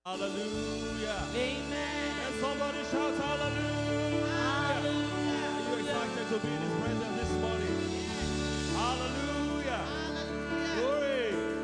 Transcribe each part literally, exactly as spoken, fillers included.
Hallelujah. Amen. And somebody shout hallelujah. Hallelujah. Are you excited to be in His presence this morning? Hallelujah. Hallelujah. Glory.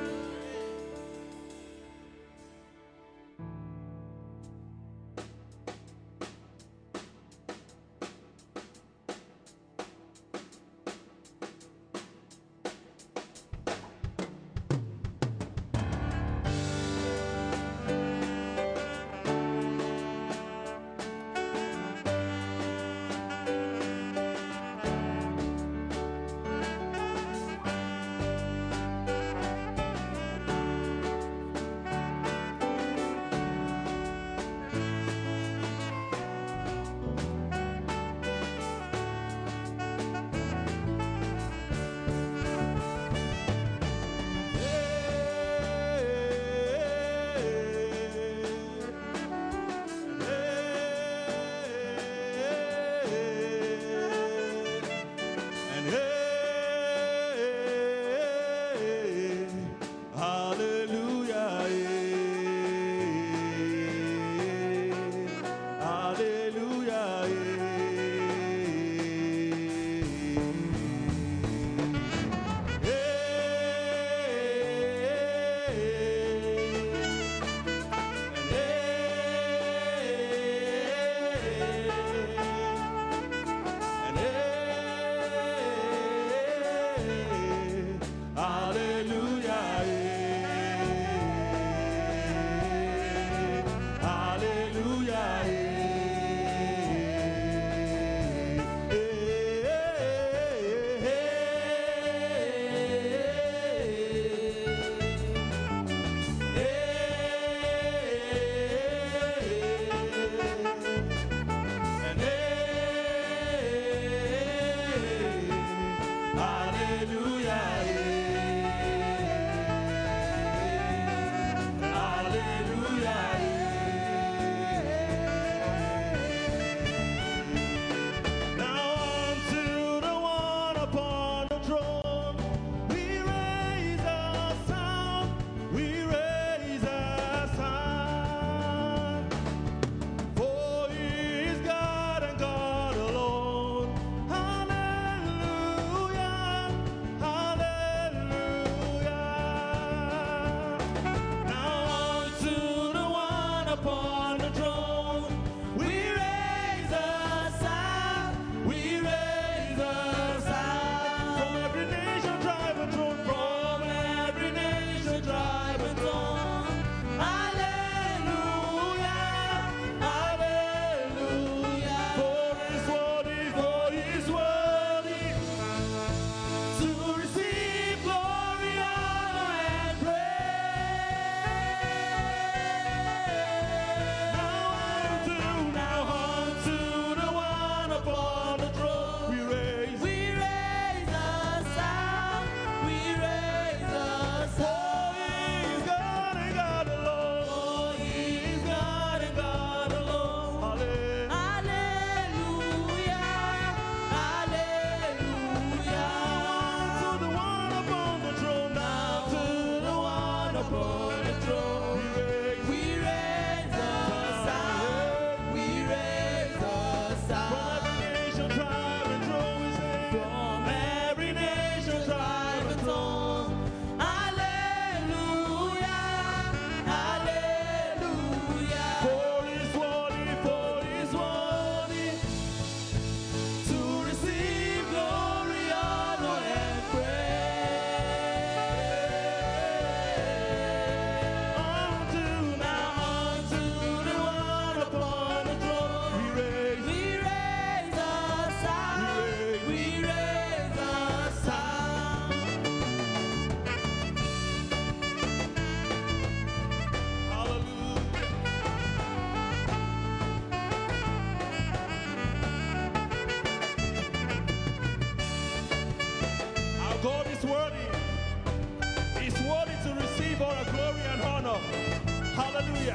Hallelujah.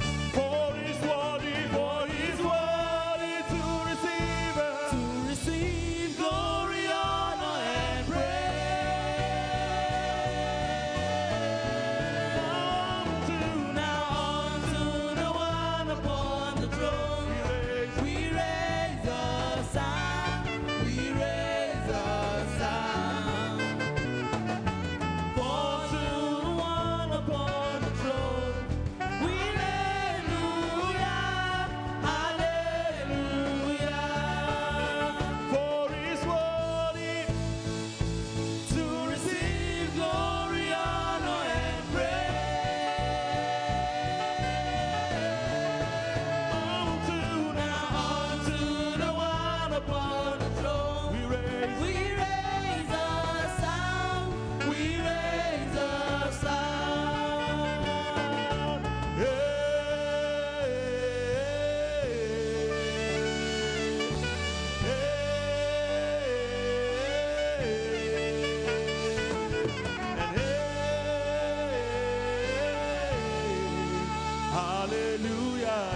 For His worthy, for His worthy to receive, to receive glory, honor, and praise. Now unto, now unto Hallelujah.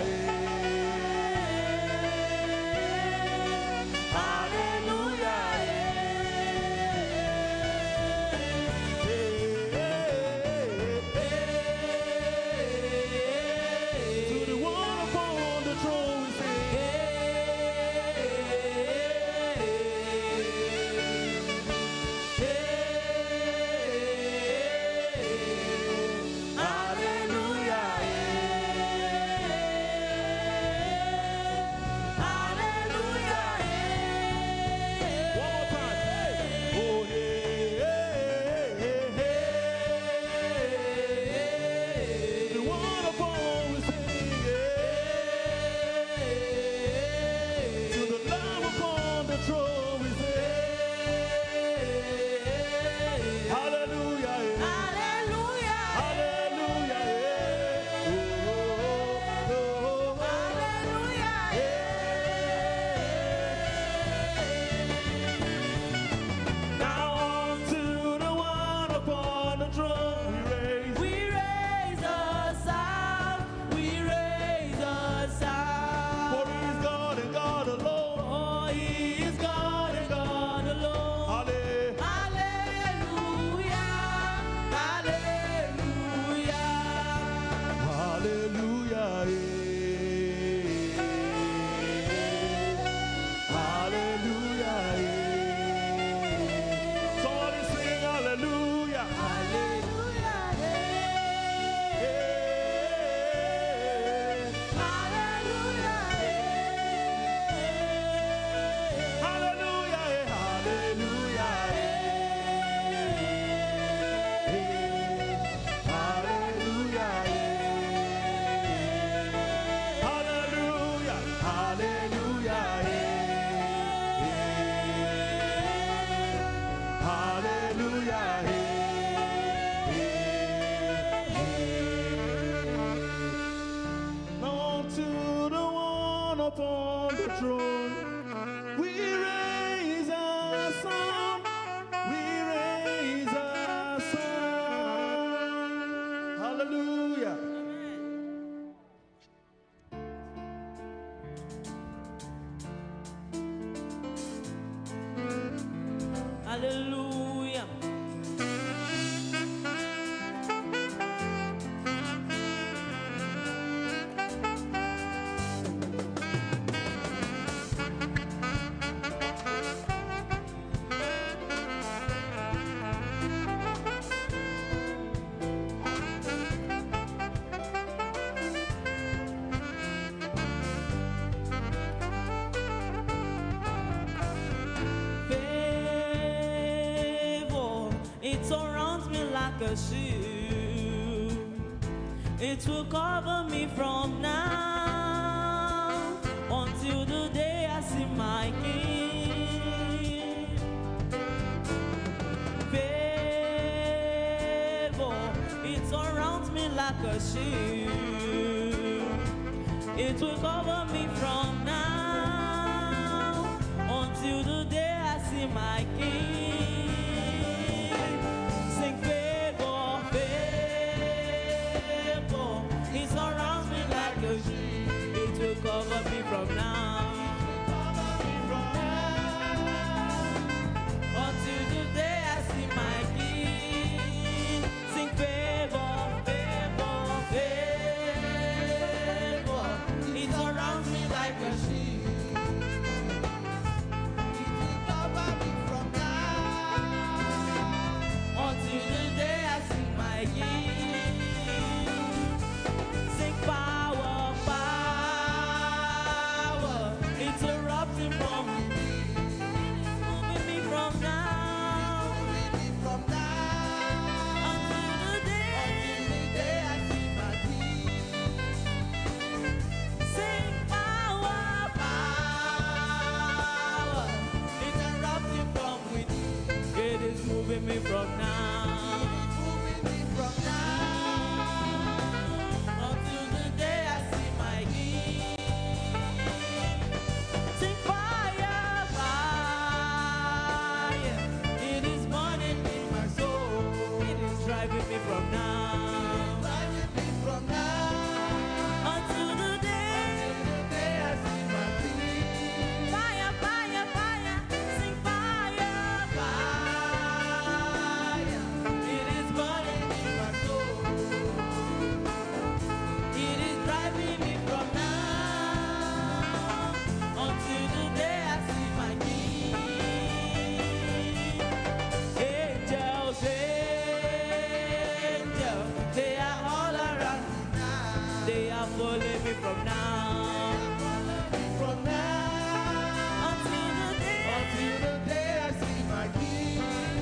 Upon the throne, we raise our song, we raise our song. Hallelujah. Hallelujah. It surrounds me like a shield. It will cover me from now until the day I see my King. Favor, it surrounds me like a shield. It will cover me from now until the day I see my King. It will cover me from now until the day I see my King. Sing favor, favor, favor. It surrounds me like a shield. It will cover me from now from now From now until the day until the day I see my King.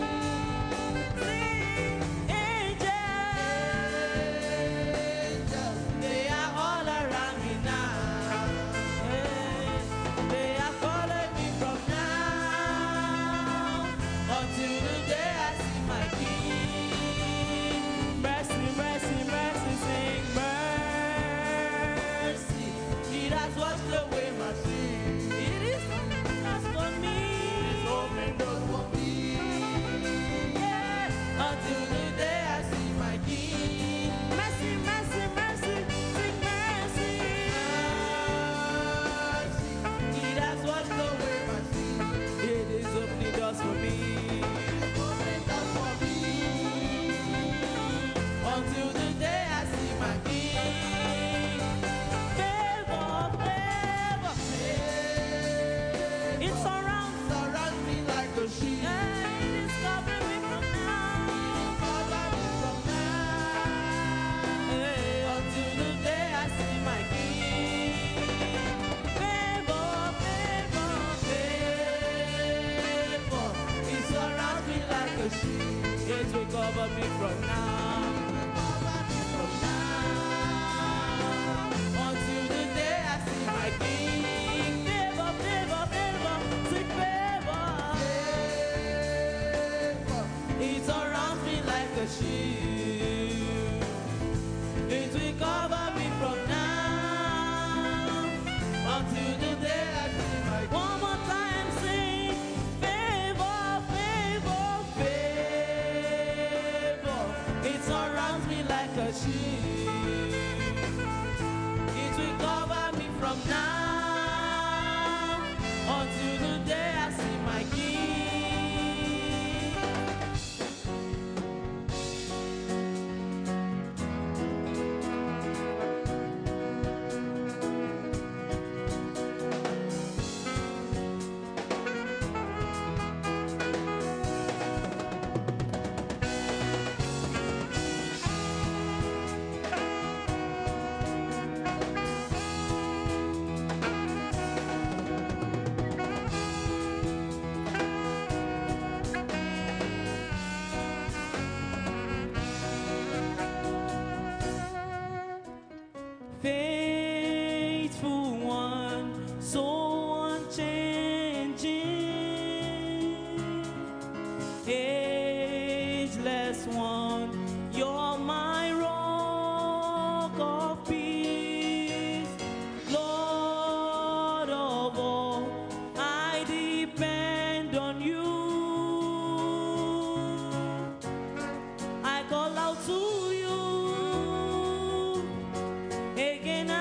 angels, they are all around me now. Hey, they are following me from now until the day I see my King. Mercy, mercy, mercy, sing mercy. It has washed away my sin. It is just for me. Open doors for me. Yeah, until the day I see my King. Mercy, mercy, mercy, sing mercy. It has washed away my sin. It is opening doors for me. Open doors for me. Until the day I see my King. Favor, favor, it surrounds. Surround me like a shield. Yeah, it is covering me from now. Cover me from now. Hey, until the day I see my King. Favor, favor, favor, it surrounds me like a shield. It will cover me from now. Cover me from Now, until the day I see my King. Favor, favor, favor, sweet favor. favor. It surrounds me like a shield. It will cover me from now until the day I see my King. One more time, sing favor, favor, favor. It surrounds me like a shield. It will cover me from now until the day I see my King. Faithful one, so unchanging, ageless one, you're my rock of peace, Lord of all, I depend on you. I call out to you again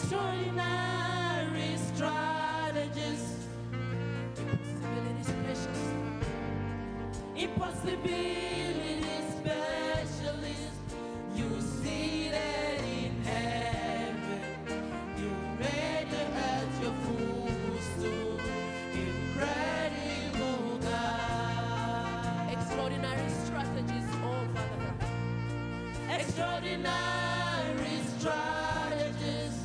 extraordinary strategist, Impossibility specialist. impossibility specialist, you seated in heaven, you made the earth your footstool, incredible God, Extraordinary strategies, oh Father God. extraordinary strategist,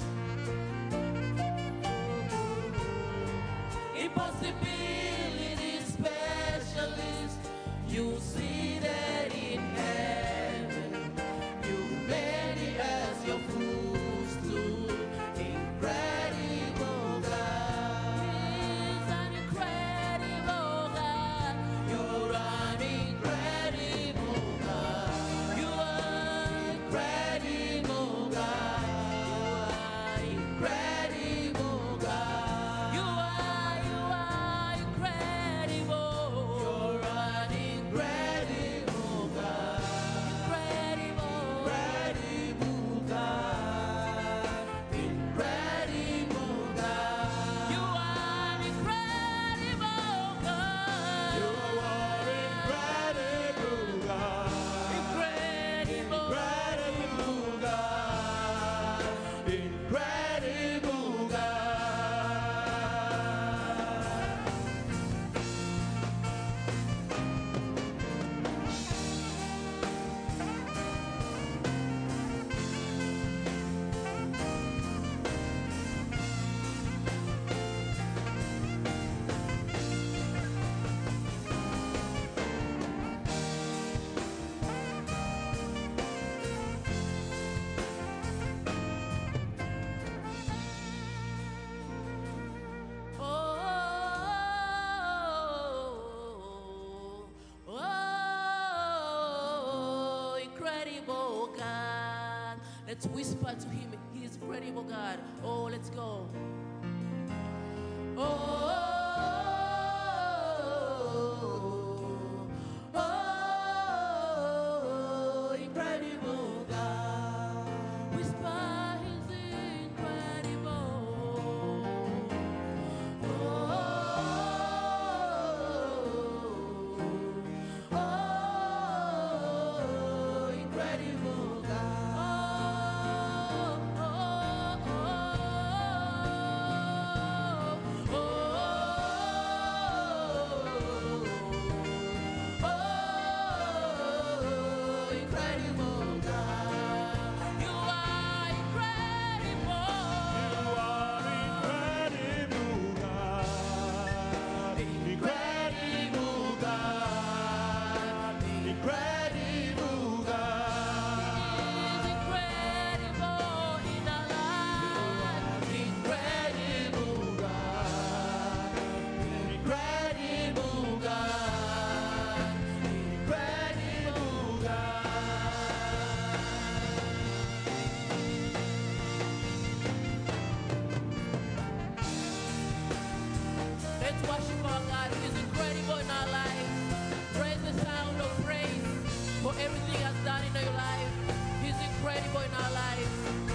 impossibility specialist, you seated in heaven, you made the earth your footstool, incredible God. He's an incredible God. You're an incredible God. You are incredible God. You are incredible God. You are, you are incredible. You're an incredible God. Incredible. Incredible God. Incredible God. You are incredible God. You are incredible, God. Incredible. Incredible, God. Incredible, God. Oh, oh, incredible God. Let's whisper to him. He is incredible God. Oh, let's go. Oh, oh, incredible God. Whisper, he's incredible. Oh, oh, incredible God. Oh, oh, oh, oh, oh, incredible God. You are incredible. You are incredible, God. Incredible, God. Incredible, God. He's incredible in our lives. Incredible God. Incredible God. Incredible Let's worship our God who is incredible in our lives. Praise the sound of praise for everything He has done in your life. He's incredible in our lives.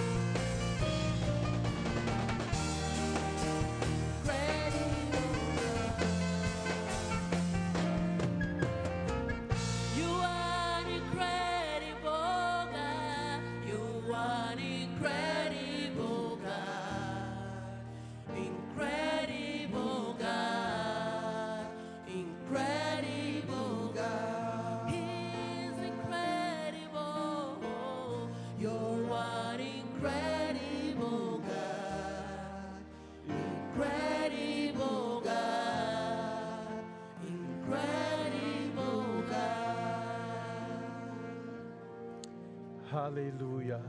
You are an incredible God. You are an incredible God. Incredible God. Incredible God. He's incredible. You're an incredible God. Incredible God. Incredible God. Hallelujah.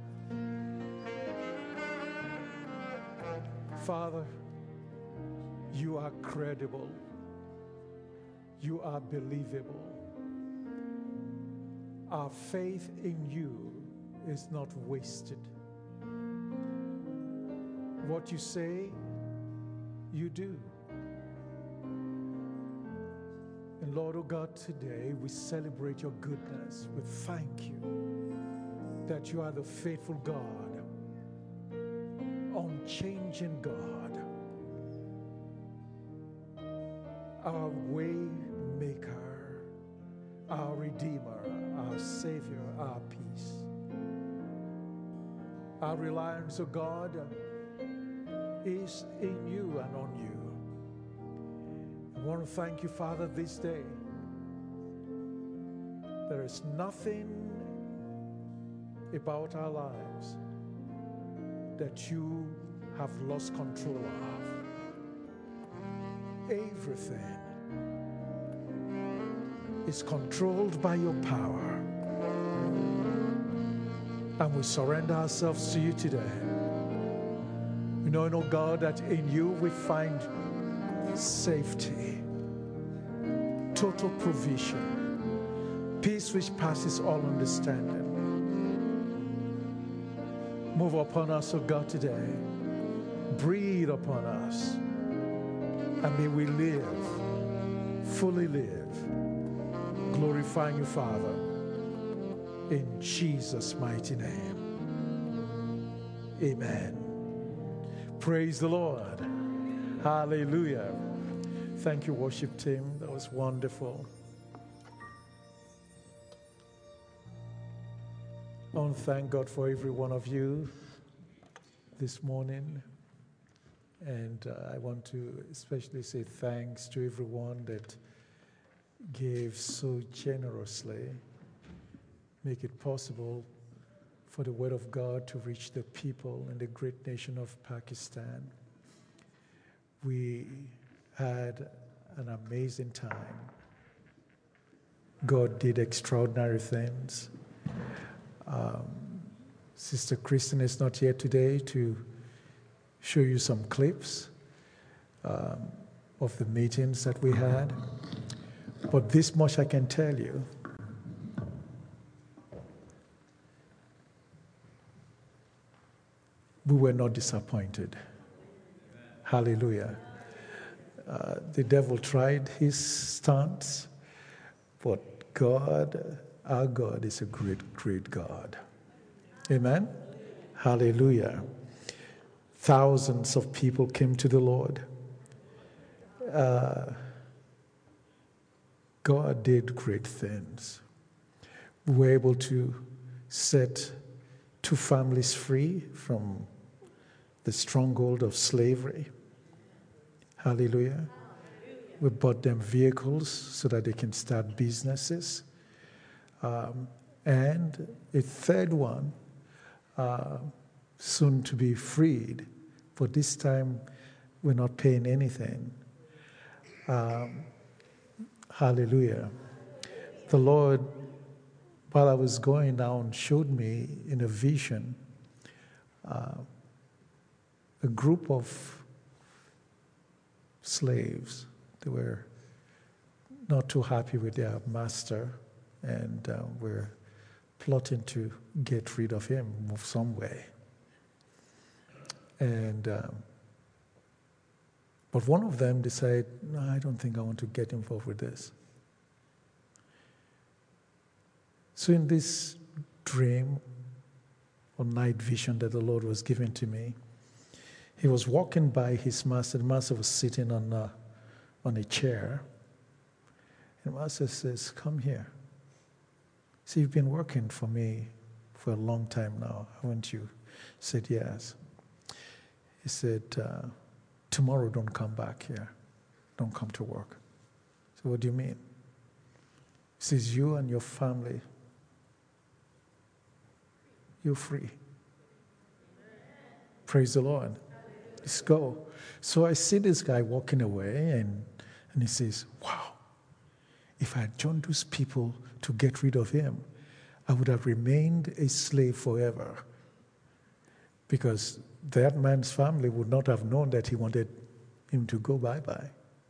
Father, you are credible. You are believable. Our faith in you is not wasted. What you say, you do. And Lord, oh God, today we celebrate your goodness. We thank you that you are the faithful God unchanging God, our way maker, our redeemer, our savior, our peace. Our reliance, O God, is in you and on you. I want to thank you, Father, this day. There is nothing about our lives that you have lost control of. Everything is controlled by your power. And we surrender ourselves to you today. We know, oh God, that in you we find safety, total provision, peace which passes all understanding. Move upon us, O God, today. Breathe upon us. And may we live, fully live, glorifying you, Father, in Jesus' mighty name. Amen. Praise the Lord. Hallelujah. Thank you, worship team. That was wonderful. I want to thank God for every one of you this morning. And uh, I want to especially say thanks to everyone that gave so generously, make it possible for the word of God to reach the people in the great nation of Pakistan. We had an amazing time. God did extraordinary things. Um, Sister Kristen is not here today to show you some clips um, of the meetings that we had. But this much I can tell you. We were not disappointed. Hallelujah. Uh, the devil tried his stunts, but God, our God, is a great, great God. Amen? Hallelujah. Thousands of people came to the Lord. Uh, God did great things. We were able to set two families free from the stronghold of slavery. Hallelujah. We bought them vehicles so that they can start businesses. Um, and a third one, uh, soon to be freed, but this time we're not paying anything. Um, hallelujah. The Lord, while I was going down, showed me in a vision uh, a group of slaves. They were not too happy with their master and uh, were plotting to get rid of him some way. And um, but one of them decided, no, I don't think I want to get involved with this. So in this dream or night vision that the Lord was giving to me, he was walking by his master. The master was sitting on a, on a chair. And the master says, come here. See, you've been working for me for a long time now, haven't you? He said, yes. He said, uh, tomorrow don't come back here. Don't come to work. So what do you mean? He says, you and your family, you're free. Praise the Lord. Let's go. So I see this guy walking away, and, and he says, wow, if I had joined those people to get rid of him, I would have remained a slave forever. Because that man's family would not have known that he wanted him to go bye-bye.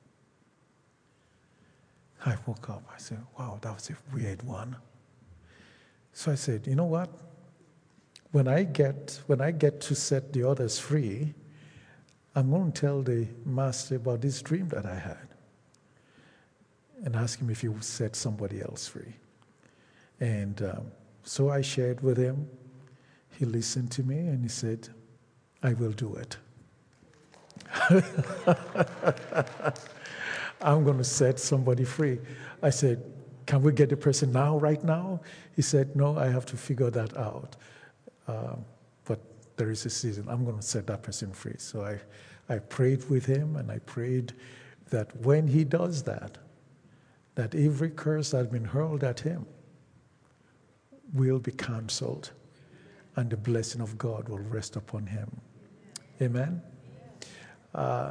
I woke up. I said, wow, that was a weird one. So I said, you know what? When I get when I get to set the others free, I'm going to tell the master about this dream that I had and ask him if he would set somebody else free. And um, so I shared with him. He listened to me and he said, I will do it. I'm going to set somebody free. I said, can we get the person now, right now? He said, no, I have to figure that out. Um, but there is a season. I'm going to set that person free. So I, I prayed with him, and I prayed that when he does that, that every curse that has been hurled at him will be canceled, and the blessing of God will rest upon him. Amen? Uh,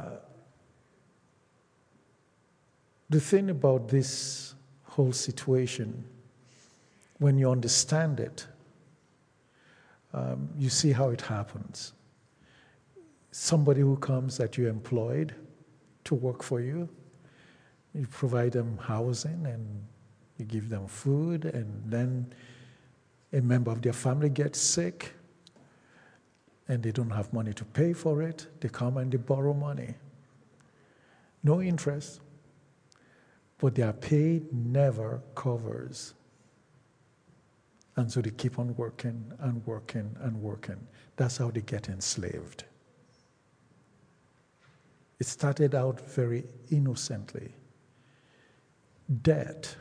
the thing about this whole situation, when you understand it, um, you see how it happens. Somebody who comes that you employed to work for you, you provide them housing and you give them food, and then a member of their family gets sick and they don't have money to pay for it. They come and they borrow money. No interest. But their pay never covers. And so they keep on working and working and working. That's how they get enslaved. It started out very innocently. Debt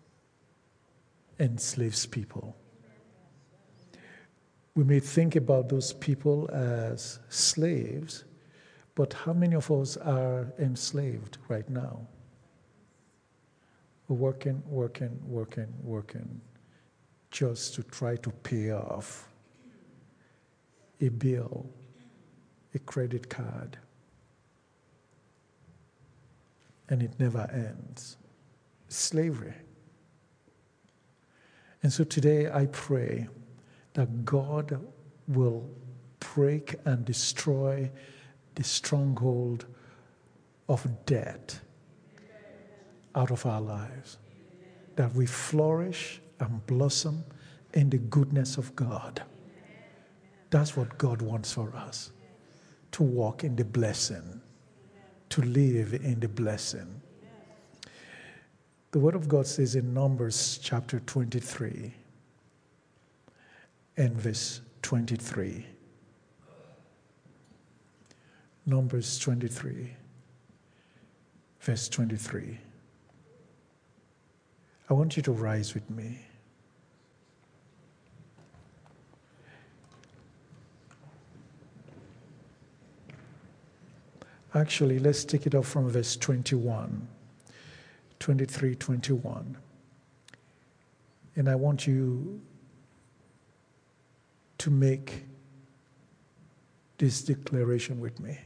enslaves people. We may think about those people as slaves, but how many of us are enslaved right now? We're working, working, working, working, just to try to pay off a bill, a credit card, and it never ends. Slavery. And so today I pray that God will break and destroy the stronghold of debt out of our lives, that we flourish and blossom in the goodness of God. That's what God wants for us, to walk in the blessing, to live in the blessing. The Word of God says in Numbers chapter twenty-three and verse twenty-three. Numbers twenty-three, verse twenty-three. I want you to rise with me. Actually, let's take it up from verse twenty-one. twenty-three, twenty-one. And I want you to make this declaration with me.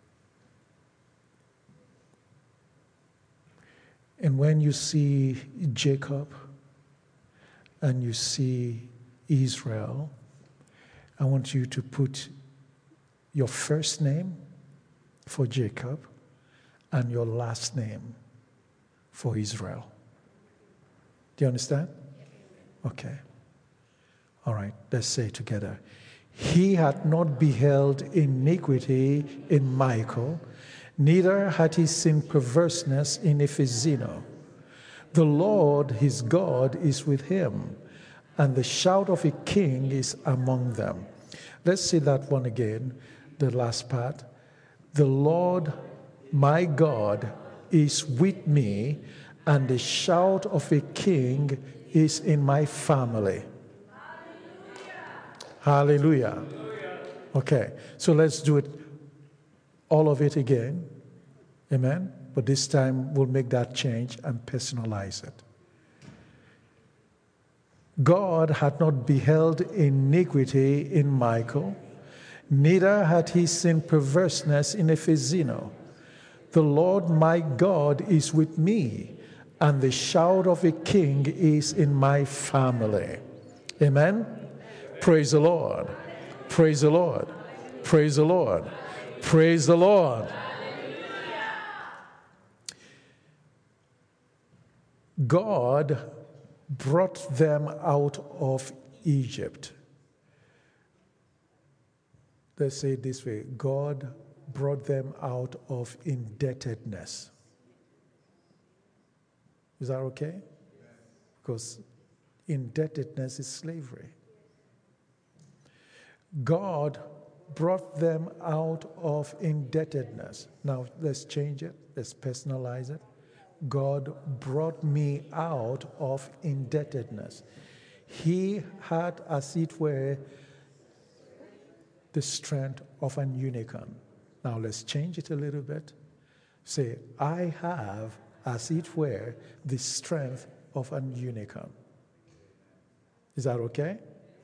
And when you see Jacob and you see Israel, I want you to put your first name for Jacob and your last name for Israel. Do you understand? Okay. All right, let's say it together. He had not beheld iniquity in Michael, neither had he seen perverseness in Ephesino. The Lord his God is with him, and the shout of a king is among them. Let's say that one again, the last part. The Lord my God is with me, and the shout of a king is in my family. Hallelujah. Hallelujah. Okay, so let's do it, all of it again. Amen? But this time we'll make that change and personalize it. God had not beheld iniquity in Michael, neither had he seen perverseness in Ephesino. The Lord my God is with me, and the shout of a king is in my family. Amen? Praise the Lord. Praise the Lord. Praise the Lord. Praise the Lord. God brought them out of Egypt. Let's say it this way. God brought them out of indebtedness. Is that okay? Because indebtedness is slavery. God brought them out of indebtedness. Now let's change it. Let's personalize it. God brought me out of indebtedness. He had, as it were, the strength of an unicorn. Now let's change it a little bit. Say, I have, as it were, the strength of an unicorn. Is that okay?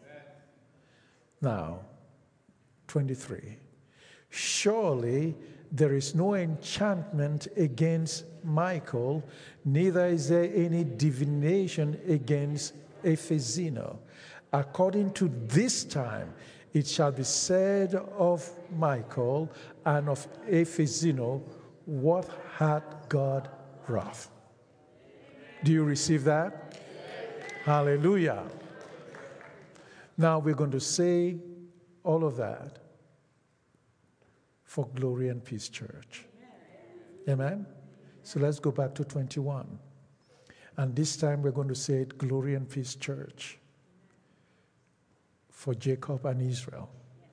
Now, twenty-three. Surely there is no enchantment against Michael, neither is there any divination against Ephesino. According to this time, it shall be said of Michael and of Ephesino, what had God wrath? Do you receive that? Hallelujah. Now we're going to say all of that for Glory and Peace Church. Amen? So let's go back to twenty-one. And this time we're going to say it, Glory and Peace Church, for Jacob and Israel.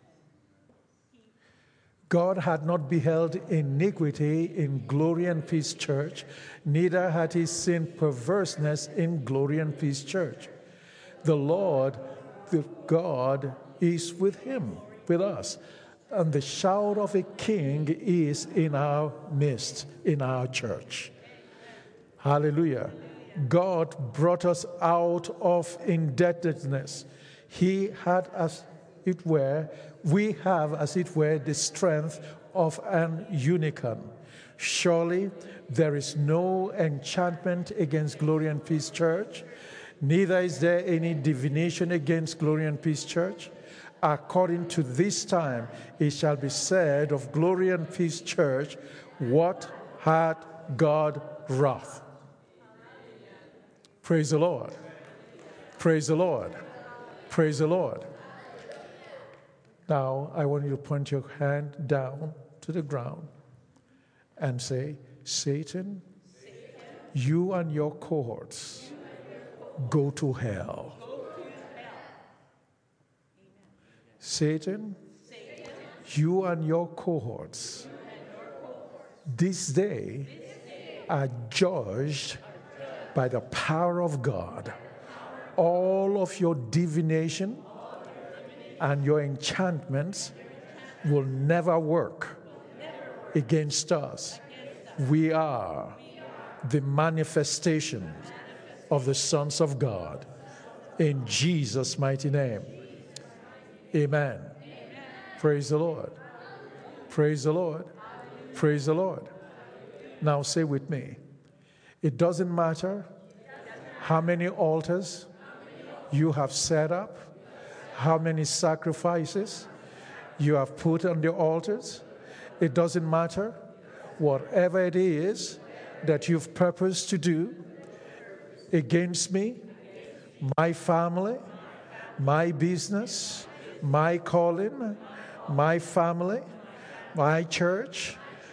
God had not beheld iniquity in Glory and Peace Church, neither had he seen perverseness in Glory and Peace Church. The Lord, the God, is with him, with us. And the shout of a king is in our midst, in our church. Hallelujah. God brought us out of indebtedness. He had, as it were, we have, as it were, the strength of an unicorn. Surely there is no enchantment against Glory and Peace Church, neither is there any divination against Glory and Peace Church. According to this time, it shall be said of Glory and Peace Church, what had God wrath? Praise the Lord. Praise the Lord. Praise the Lord. Now, I want you to point your hand down to the ground and say, Satan, Satan. you and your cohorts, go to hell. Satan, Satan, you and your cohorts, this day are judged by the power of God. All of your divination and your enchantments will never work against us. We are the manifestation of the sons of God. In Jesus' mighty name. Amen. Amen. Praise the Lord. Praise the Lord. Praise the Lord. Now say with me, it doesn't matter how many altars you have set up, how many sacrifices you have put on the altars. It doesn't matter. Whatever it is that you've purposed to do against me, my family, my business, my calling, my family, my church,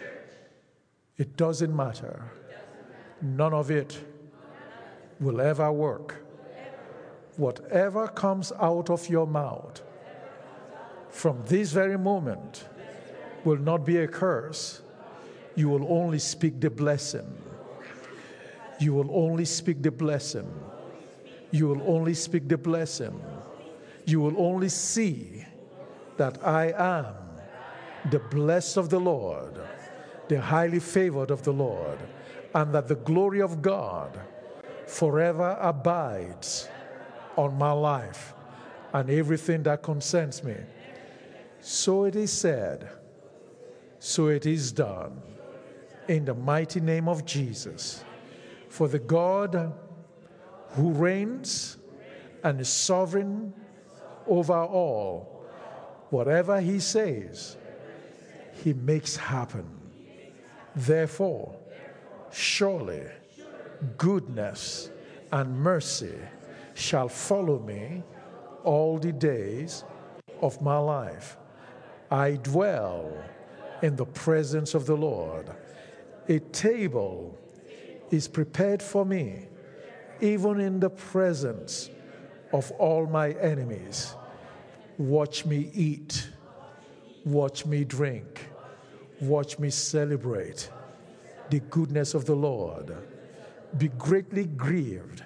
it doesn't matter. None of it will ever work. Whatever comes out of your mouth from this very moment will not be a curse. You will only speak the blessing. You will only speak the blessing. You will only speak the blessing. You will only see that I am the blessed of the Lord, the highly favored of the Lord, and that the glory of God forever abides on my life and everything that concerns me. So it is said, so it is done, in the mighty name of Jesus. For the God who reigns and is sovereign over all, whatever he says, he makes happen. Therefore, surely goodness and mercy shall follow me all the days of my life. I dwell in the presence of the Lord. A table is prepared for me, even in the presence of all my enemies. Watch me eat, Watch me drink. Watch me celebrate the goodness of the Lord. Be greatly grieved.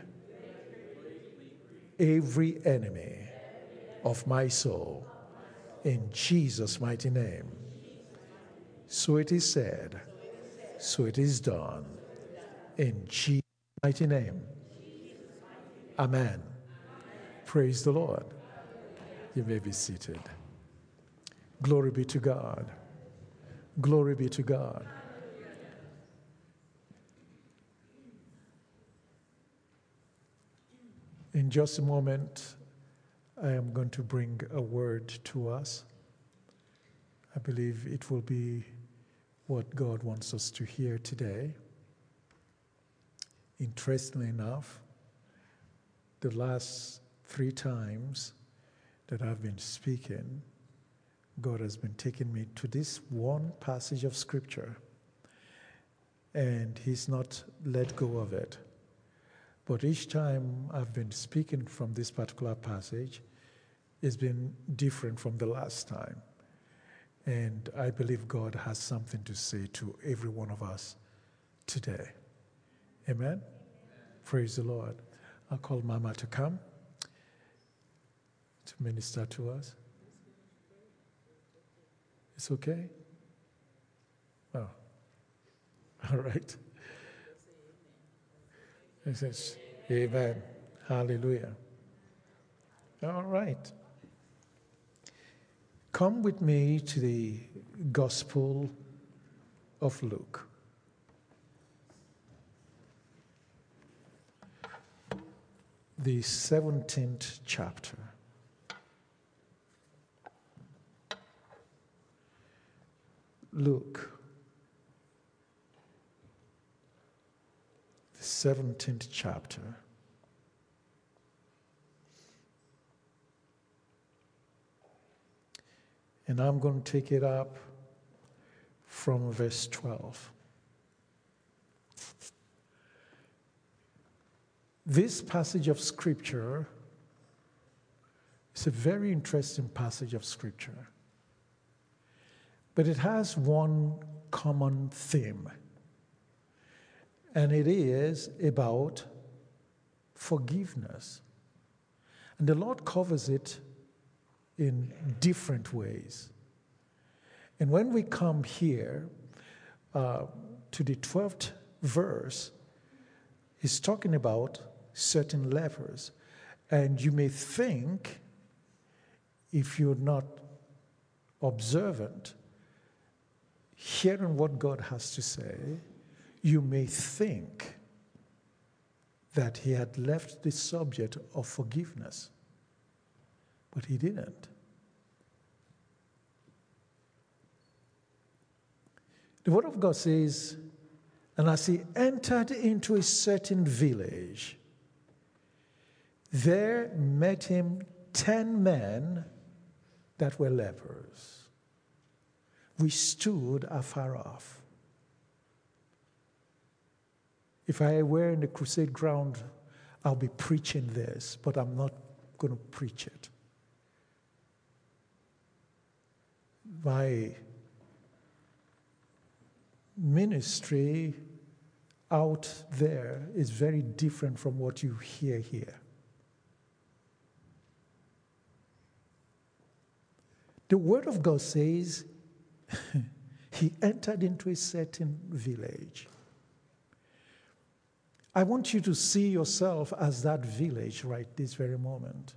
Every enemy of my soul. In Jesus' mighty name. So it is said. So it is done. In Jesus' mighty name. Amen. Praise the Lord. You may be seated. Glory be to God. Glory be to God. In just a moment, I am going to bring a word to us. I believe it will be what God wants us to hear today. Interestingly enough, the last three times that I've been speaking, God has been taking me to this one passage of Scripture, and He's not let go of it. But each time I've been speaking from this particular passage, it's been different from the last time. And I believe God has something to say to every one of us today. Amen? Amen. Praise the Lord. I'll call Mama to come to minister to us. It's okay? Oh, all right. It says, amen. Hallelujah. All right. Come with me to the Gospel of Luke. The seventeenth chapter. Luke, the seventeenth chapter. And I'm going to take it up from verse twelve. This passage of Scripture is a very interesting passage of Scripture. But it has one common theme, and it is about forgiveness. And the Lord covers it in different ways. And when we come here uh, to the twelfth verse, he's talking about certain lepers. And you may think, if you're not observant, hearing what God has to say, you may think that he had left the subject of forgiveness. But he didn't. The Word of God says, and as he entered into a certain village, there met him ten men that were lepers. We stood afar off. If I were in the crusade ground, I'll be preaching this, but I'm not going to preach it. My ministry out there is very different from what you hear here. The Word of God says he entered into a certain village. I want you to see yourself as that village right this very moment.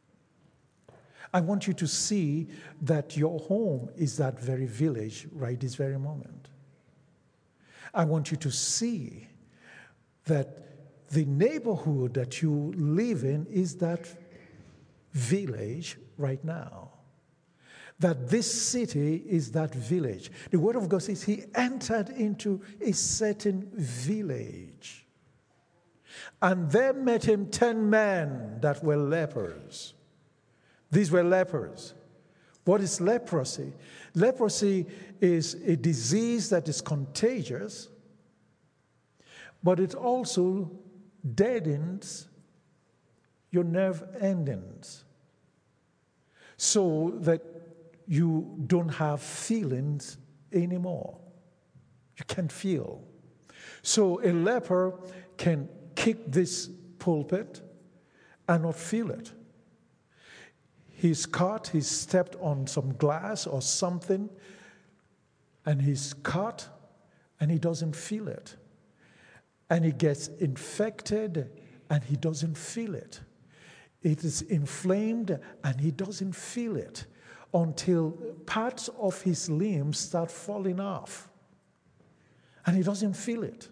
I want you to see that your home is that very village right this very moment. I want you to see that the neighborhood that you live in is that village right now. That this city is that village. The Word of God says he entered into a certain village. And there met him ten men that were lepers. These were lepers. What is leprosy? Leprosy is a disease that is contagious, but it also deadens your nerve endings. So that you don't have feelings anymore. You can't feel. So a leper can kick this pulpit and not feel it. He's cut, he's stepped on some glass or something, and he's cut, and he doesn't feel it. And he gets infected, and he doesn't feel it. It is inflamed, and he doesn't feel it until parts of his limbs start falling off. And he doesn't feel it.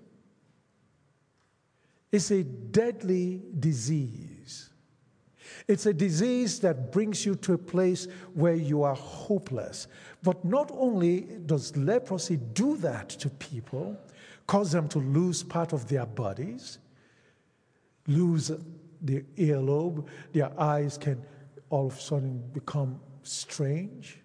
It's a deadly disease. It's a disease that brings you to a place where you are hopeless. But not only does leprosy do that to people, cause them to lose part of their bodies, lose their earlobe, their eyes can all of a sudden become strange.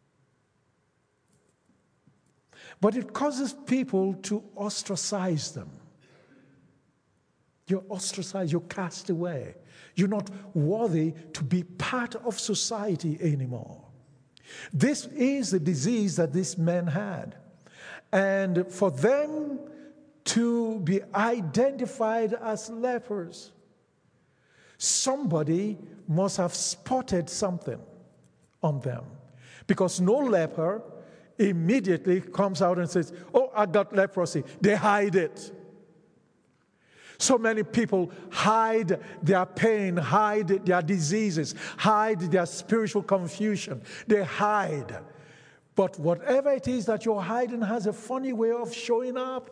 But it causes people to ostracize them. You're ostracized, you're cast away. You're not worthy to be part of society anymore. This is the disease that this man had. And for them to be identified as lepers, somebody must have spotted something on them. Because no leper immediately comes out and says, "Oh, I got leprosy." They hide it. So many people hide their pain, hide their diseases, hide their spiritual confusion. They hide. But whatever it is that you're hiding has a funny way of showing up.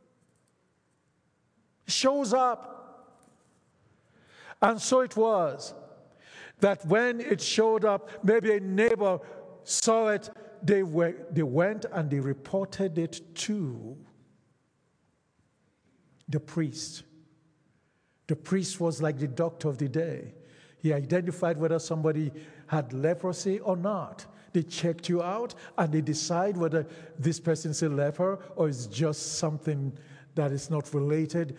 It shows up. And so it was that when it showed up, maybe a neighbor saw it, they, were, they went and they reported it to the priest. The priest was like the doctor of the day. He identified whether somebody had leprosy or not. They checked you out and they decide whether this person is a leper or is just something that is not related.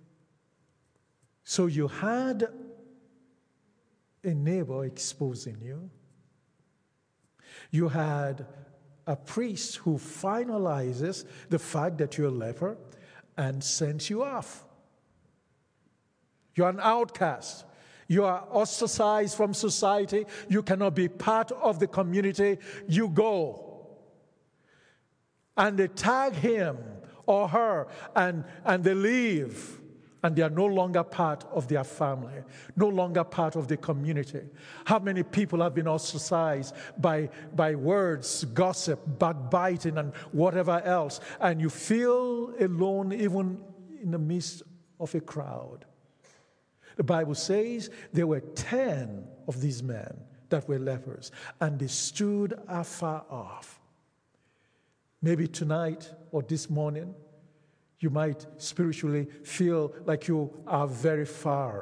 So you had a neighbor exposing you. You had a priest who finalizes the fact that you're a leper and sends you off. You're an outcast. You are ostracized from society. You cannot be part of the community. You go. And they tag him or her and, and they leave. And they are no longer part of their family, no longer part of the community. How many people have been ostracized by, by words, gossip, backbiting, and whatever else, and you feel alone even in the midst of a crowd? The Bible says there were ten of these men that were lepers, and they stood afar off. Maybe tonight or this morning, you might spiritually feel like you are very far.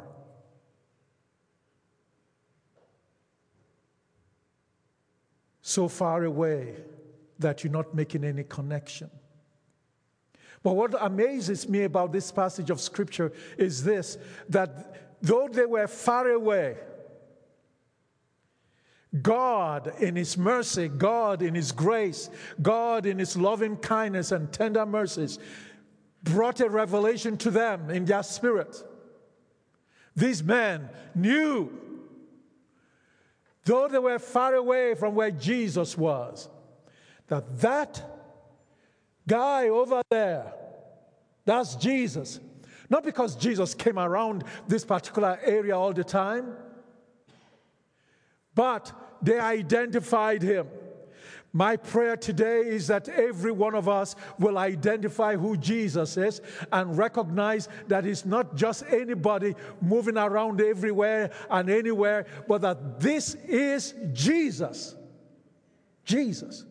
So far away that you're not making any connection. But what amazes me about this passage of Scripture is this, that though they were far away, God in His mercy, God in His grace, God in His loving kindness and tender mercies brought a revelation to them in their spirit. These men knew, though they were far away from where Jesus was, that that guy over there, that's Jesus. Not because Jesus came around this particular area all the time, but they identified Him. My prayer today is that every one of us will identify who Jesus is and recognize that He's not just anybody moving around everywhere and anywhere, but that this is Jesus. Jesus.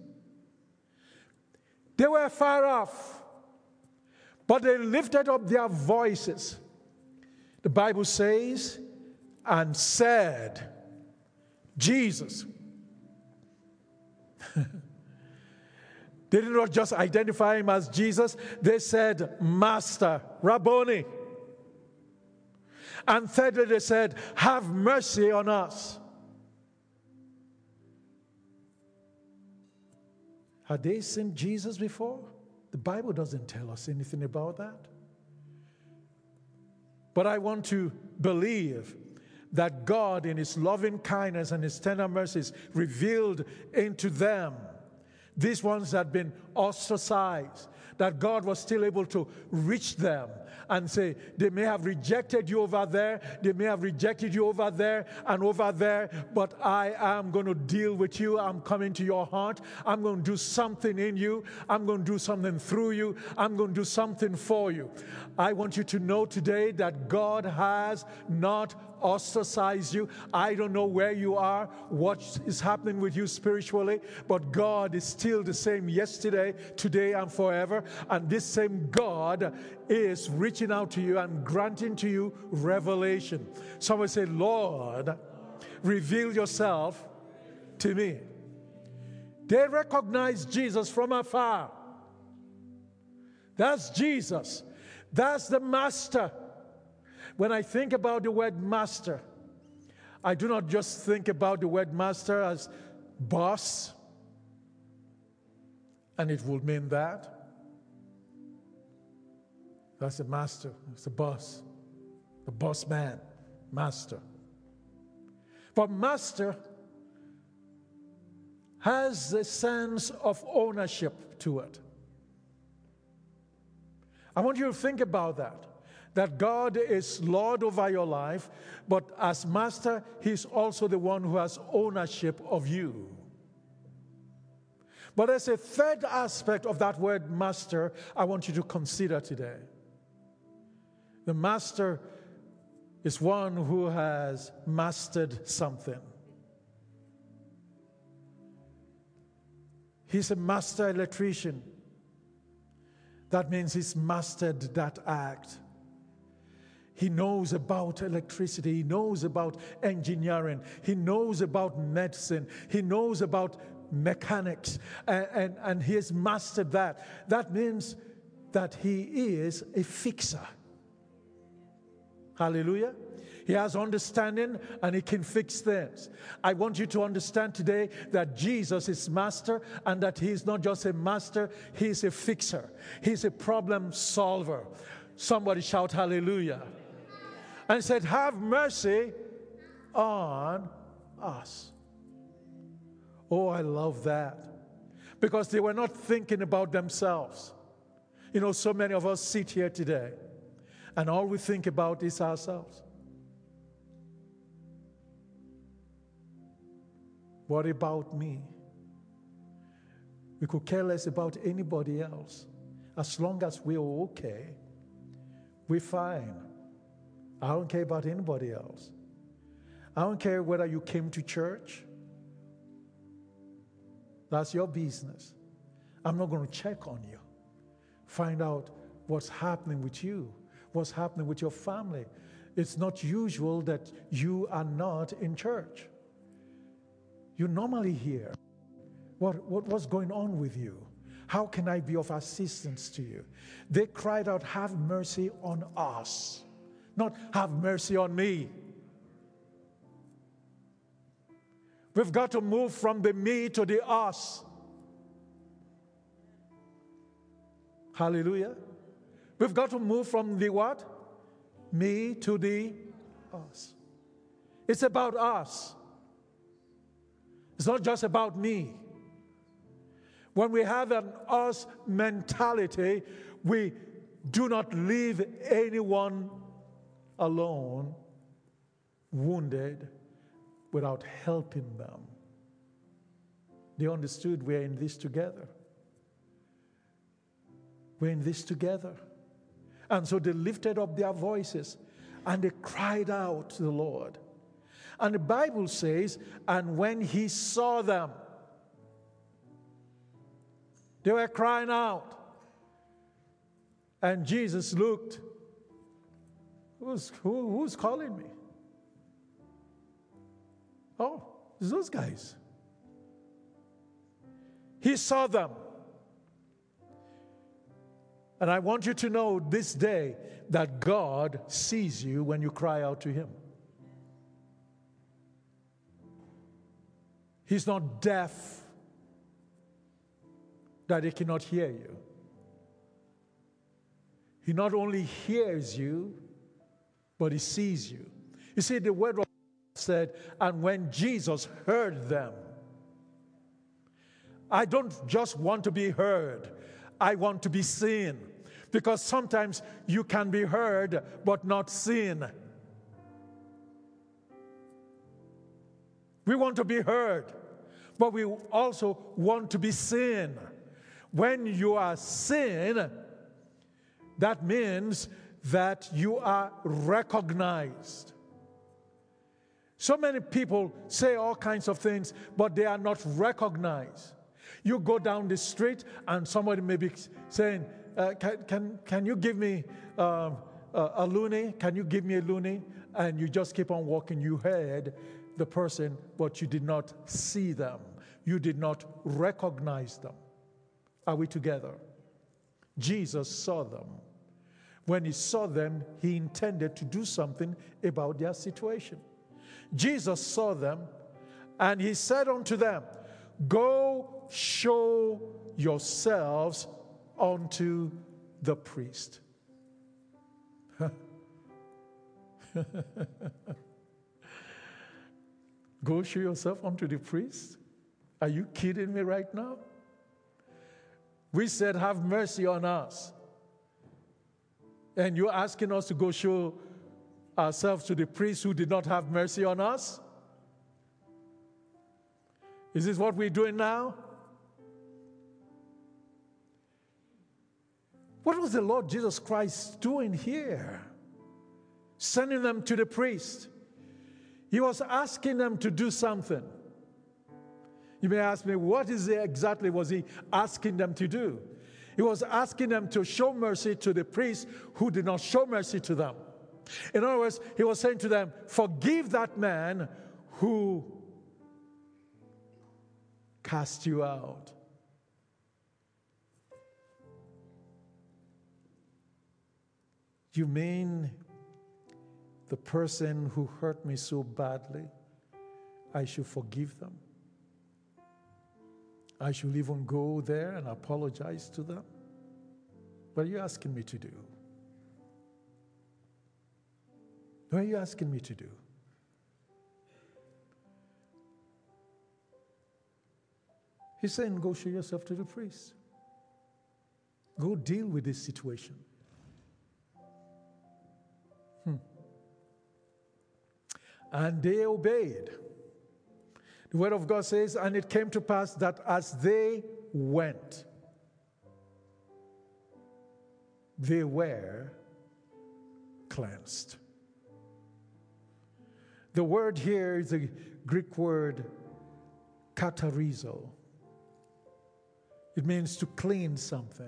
They were far off, but they lifted up their voices. The Bible says, and said, Jesus. They did not just identify Him as Jesus, they said, Master, Rabboni. And thirdly, they said, have mercy on us. Had they seen Jesus before? The Bible doesn't tell us anything about that. But I want to believe that God, in His loving kindness and His tender mercies, revealed into them, these ones that had been ostracized, that God was still able to reach them and say, they may have rejected you over there, they may have rejected you over there and over there, but I am going to deal with you. I'm coming to your heart. I'm going to do something in you. I'm going to do something through you. I'm going to do something for you. I want you to know today that God has not ostracized you. I don't know where you are, what is happening with you spiritually, but God is still the same yesterday, today, and forever. And this same God is reaching out to you and granting to you revelation. Someone say, Lord, reveal yourself to me. They recognize Jesus from afar. That's Jesus. That's the Master. When I think about the word master, I do not just think about the word master as boss, and it will mean that. That's the master, it's the boss, the boss man, master. But master has a sense of ownership to it. I want you to think about that. That God is Lord over your life, but as master, He's also the one who has ownership of you. But there's a third aspect of that word master I want you to consider today. The master is one who has mastered something. He's a master electrician. That means he's mastered that act. He knows about electricity. He knows about engineering. He knows about medicine. He knows about mechanics. And, and, and he has mastered that. That means that he is a fixer. Hallelujah. He has understanding and he can fix things. I want you to understand today that Jesus is master and that he is not just a master, he is a fixer. He's a problem solver. Somebody shout hallelujah. And said, have mercy on us. Oh, I love that. Because they were not thinking about themselves. You know, so many of us sit here today, and all we think about is ourselves. What about me? We could care less about anybody else. As long as we're okay, we're fine. I don't care about anybody else. I don't care whether you came to church. That's your business. I'm not going to check on you. Find out what's happening with you, what's happening with your family. It's not usual that you are not in church. You're normally here. What, what, what's going on with you? How can I be of assistance to you? They cried out, have mercy on us. Not have mercy on me. We've got to move from the me to the us. Hallelujah. We've got to move from the what? Me to the us. It's about us. It's not just about me. When we have an us mentality, we do not leave anyone alone, wounded, without helping them. They understood we're in this together. We're in this together. And so they lifted up their voices and they cried out to the Lord. And the Bible says, and when he saw them, they were crying out. And Jesus looked. Who's, who, who's calling me? Oh, it's those guys. He saw them. And I want you to know this day that God sees you when you cry out to him. He's not deaf. that he cannot hear you. He not only hears you, but he sees you. You see, the word of God said, and when Jesus heard them, I don't just want to be heard, I want to be seen. Because sometimes you can be heard, but not seen. We want to be heard, but we also want to be seen. When you are seen, that means that you are recognized. So many people say all kinds of things, but they are not recognized. You go down the street and somebody may be saying, uh, can, can, can you give me um, a, a loonie? Can you give me a loonie? And you just keep on walking. You heard the person, but you did not see them. You did not recognize them. Are we together? Jesus saw them. When he saw them, he intended to do something about their situation. Jesus saw them, and he said unto them, go show yourselves unto the priest. Go show yourself unto the priest? Are you kidding me right now? We said, have mercy on us. And you're asking us to go show ourselves to the priest who did not have mercy on us? Is this what we're doing now? What was the Lord Jesus Christ doing here? Sending them to the priest. He was asking them to do something. You may ask me, what is it exactly was he asking them to do? He was asking them to show mercy to the priest who did not show mercy to them. In other words, he was saying to them, forgive that man who cast you out. You mean the person who hurt me so badly, I should forgive them? I should even go there and apologize to them? What are you asking me to do? What are you asking me to do? He's saying, go show yourself to the priest. Go deal with this situation. Hmm. And they obeyed. The word of God says, and it came to pass that as they went, they were cleansed. The word here is the Greek word katarizo. It means to clean something.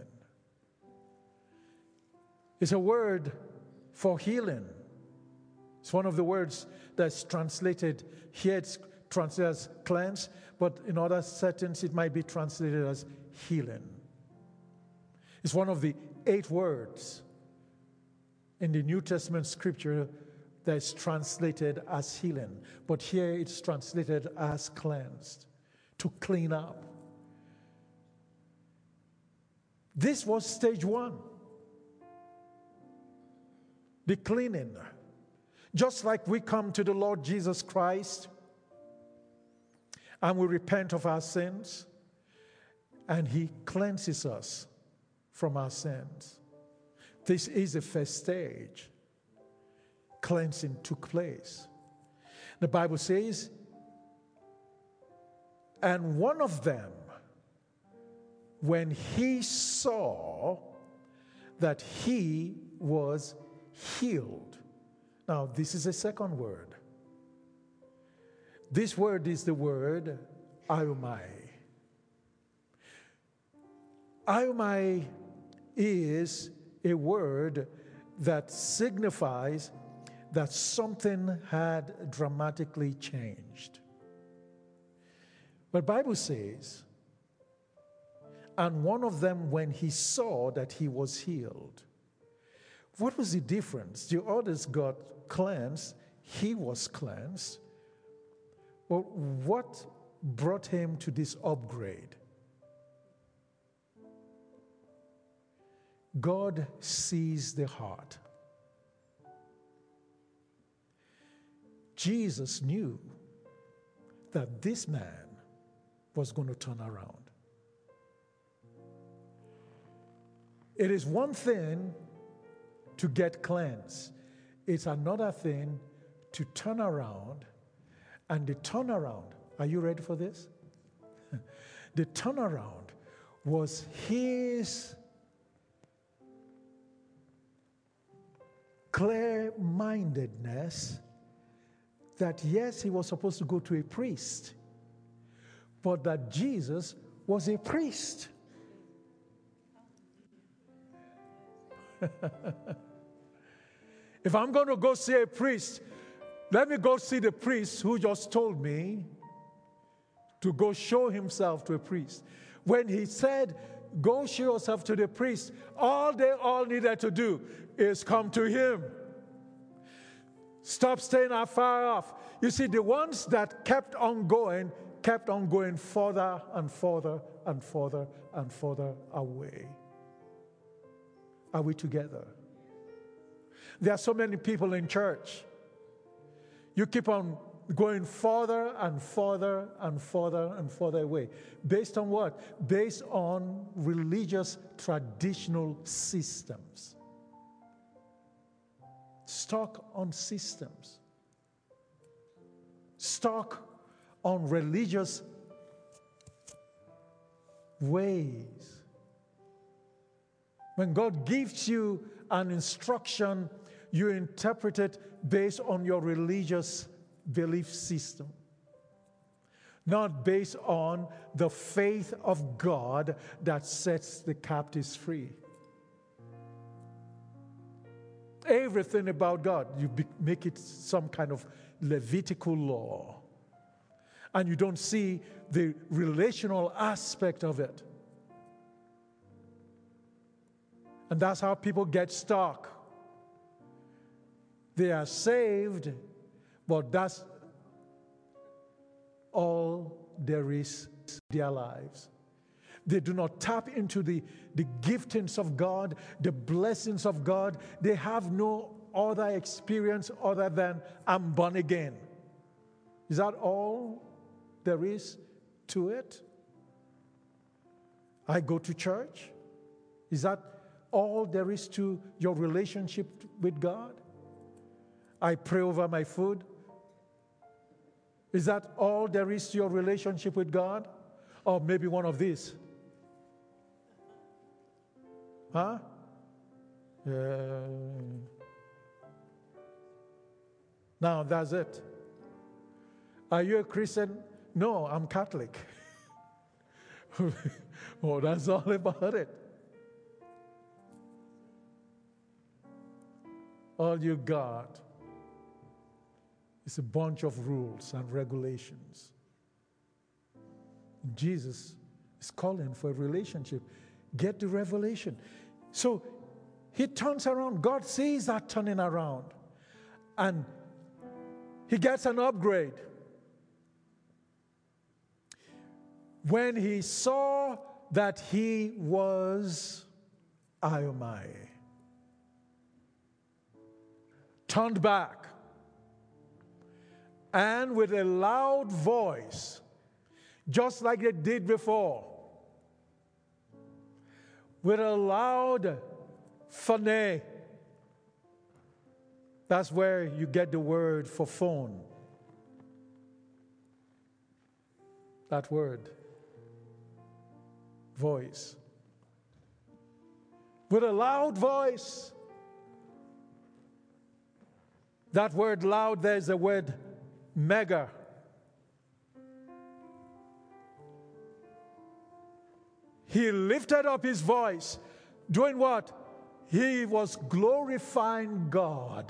It's a word for healing. It's one of the words that's translated here. It's translated as cleanse, but in other settings it might be translated as healing. It's one of the eight words in the New Testament scripture that's translated as healing, but here it's translated as cleansed, to clean up. This was stage one, the cleaning. Just like we come to the Lord Jesus Christ and we repent of our sins, and he cleanses us from our sins. This is the first stage. Cleansing took place. The Bible says, and one of them, when he saw that he was healed. Now, this is a second word. This word is the word aiomai. Aiomai is a word that signifies that something had dramatically changed. But the Bible says, and one of them, when he saw that he was healed. What was the difference? The others got cleansed. He was cleansed. Well, what brought him to this upgrade? God sees the heart. Jesus knew that this man was going to turn around. It is one thing to get cleansed. It's another thing to turn around. And the turnaround, are you ready for this? The turnaround was his clear-mindedness that yes, he was supposed to go to a priest, but that Jesus was a priest. If I'm going to go see a priest, let me go see the priest who just told me to go show himself to a priest. When he said, go show yourself to the priest, all they all needed to do is come to him. Stop staying afar off. You see, the ones that kept on going, kept on going further and further and further and further away. Are we together? There are so many people in church. You keep on going further and further and further and further away. Based on what? Based on religious traditional systems. Stuck on systems. Stuck on religious ways. When God gives you an instruction, you interpret it based on your religious belief system, not based on the faith of God that sets the captives free. Everything about God, you be, make it some kind of Levitical law, and you don't see the relational aspect of it. And that's how people get stuck. They are saved, but that's all there is in their lives. They do not tap into the, the giftings of God, the blessings of God. They have no other experience other than I'm born again. Is that all there is to it? I go to church. Is that all there is to your relationship with God? I pray over my food. Is that all there is to your relationship with God? Or maybe one of these? Huh? Uh, now that's it. Are you a Christian? No, I'm Catholic. Oh, that's all about it. All you got is a bunch of rules and regulations. Jesus is calling for a relationship. Get the revelation. So he turns around. God sees that turning around. And he gets an upgrade. When he saw that he was Iomai, turned back, and with a loud voice, just like they did before, with a loud phane. That's where you get the word for phone. That word. Voice. With a loud voice. That word loud, there's the word mega. He lifted up his voice. Doing what? He was glorifying God.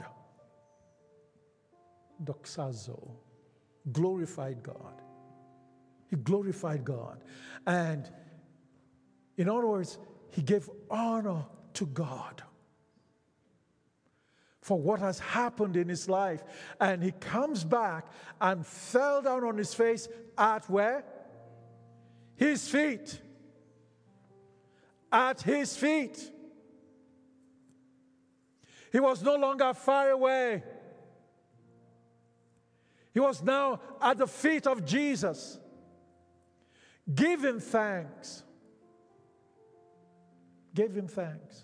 Doxazo. Glorified God. He glorified God. And in other words, he gave honor to God for what has happened in his life. And he comes back and fell down on his face at where? His feet. At his feet. He was no longer far away. He was now at the feet of Jesus, giving thanks. Gave him thanks.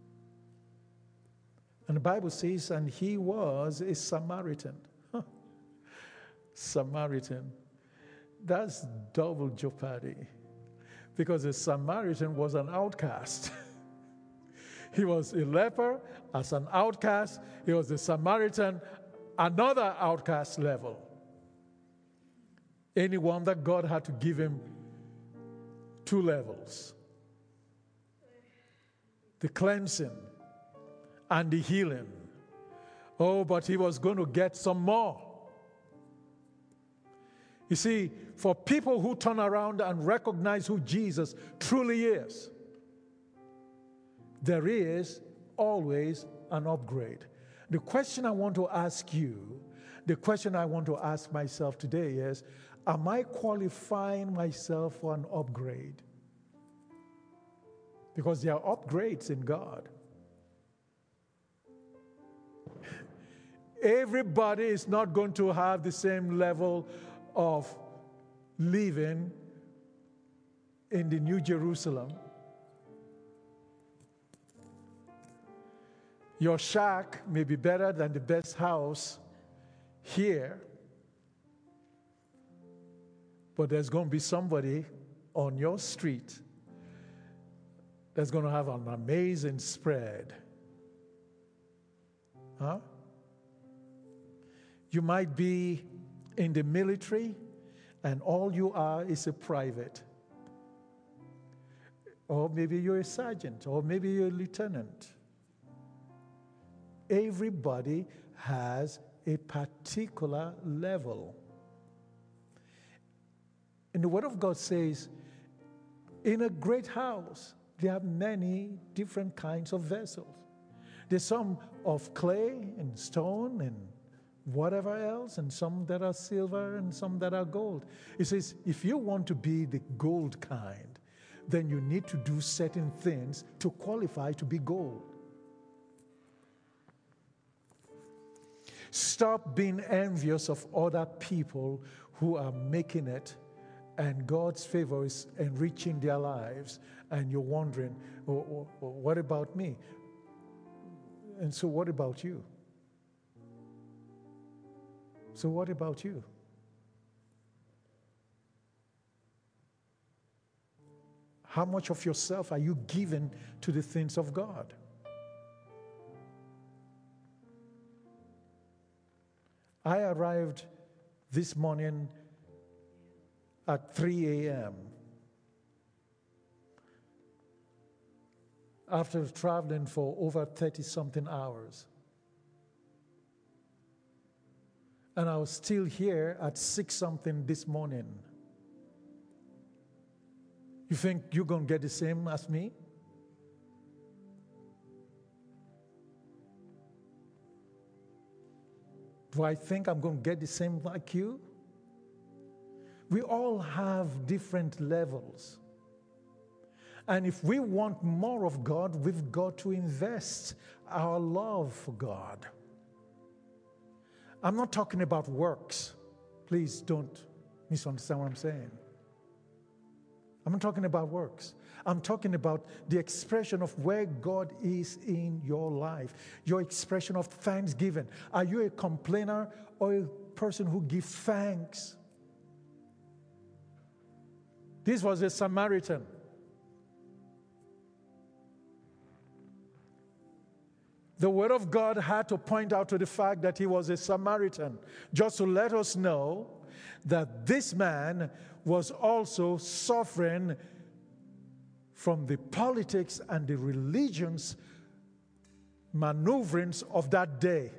And the Bible says, and he was a Samaritan. Samaritan. That's double jeopardy. Because a Samaritan was an outcast. He was a leper as an outcast. He was a Samaritan, another outcast level. Anyone that God had to give him two levels. The cleansing and the healing. Oh, but he was going to get some more. You see, for people who turn around and recognize who Jesus truly is, there is always an upgrade. The question I want to ask you, the question I want to ask myself today is, am I qualifying myself for an upgrade? Because there are upgrades in God. Everybody is not going to have the same level of living in the New Jerusalem. Your shack may be better than the best house here, but there's going to be somebody on your street that's going to have an amazing spread. Huh? You might be in the military, and all you are is a private. Or maybe you're a sergeant, or maybe you're a lieutenant. Everybody has a particular level. And the Word of God says, in a great house, there are many different kinds of vessels. There's some of clay and stone and whatever else, and some that are silver and some that are gold. It says, if you want to be the gold kind, then you need to do certain things to qualify to be gold. Stop being envious of other people who are making it, and God's favor is enriching their lives, and you're wondering, oh, oh, oh, what about me? And so what about you? So what about you? How much of yourself are you giving to the things of God? I arrived this morning at three a.m. after traveling for over thirty-something hours. And I was still here at six-something this morning. You think you're going to get the same as me? Do I think I'm going to get the same like you? We all have different levels. And if we want more of God, we've got to invest our love for God. I'm not talking about works. Please don't misunderstand what I'm saying. I'm not talking about works. I'm talking about the expression of where God is in your life, your expression of thanksgiving. Are you a complainer or a person who gives thanks? This was a Samaritan. The Word of God had to point out to the fact that he was a Samaritan, just to let us know that this man was also suffering from the politics and the religions maneuverings of that day.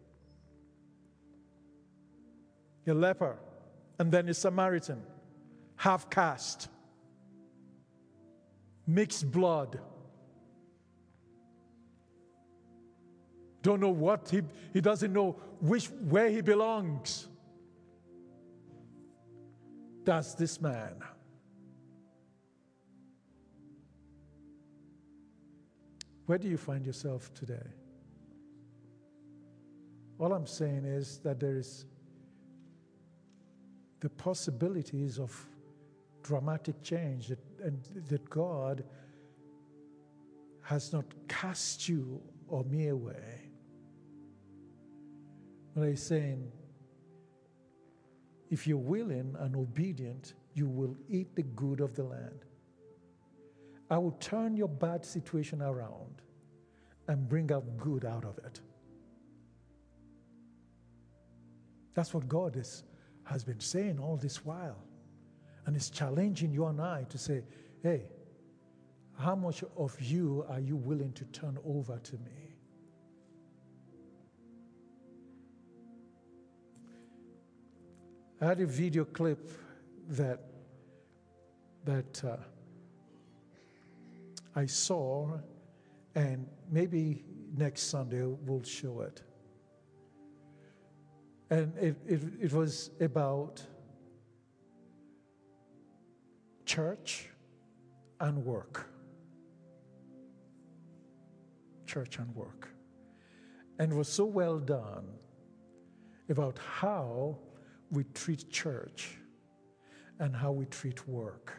A leper, and then a Samaritan, half caste, mixed blood. Don't know what he he doesn't know which where he belongs. That's this man. Where do you find yourself today? All I'm saying is that there is the possibilities of dramatic change, that, and that God has not cast you or me away. But He's saying, if you're willing and obedient, you will eat the good of the land. I will turn your bad situation around and bring out good out of it. That's what God is, has been saying all this while. And He's challenging you and I to say, hey, how much of you are you willing to turn over to me? I had a video clip that that uh, I saw, and maybe next Sunday we'll show it. And it, it, it was about church and work. Church and work. And it was so well done about how we treat church and how we treat work.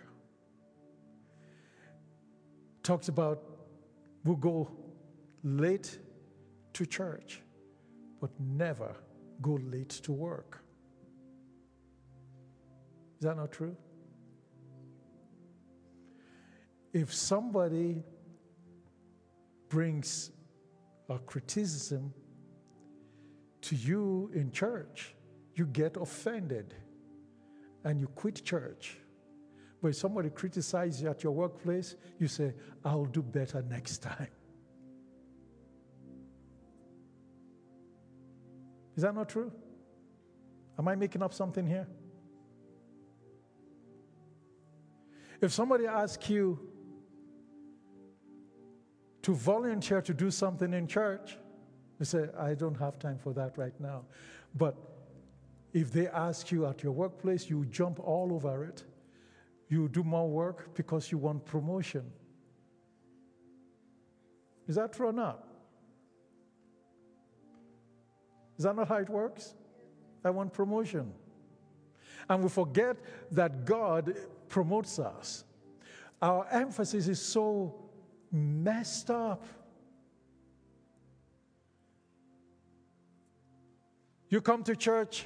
Talks about we'll go late to church, but never go late to work. Is that not true? If somebody brings a criticism to you in church, you get offended and you quit church. But if somebody criticizes you at your workplace, you say, I'll do better next time. Is that not true? Am I making up something here? If somebody asks you to volunteer to do something in church, you say, I don't have time for that right now. But if they ask you at your workplace, you jump all over it. You do more work because you want promotion. Is that true or not? Is that not how it works? I want promotion. And we forget that God promotes us. Our emphasis is so messed up. You come to church,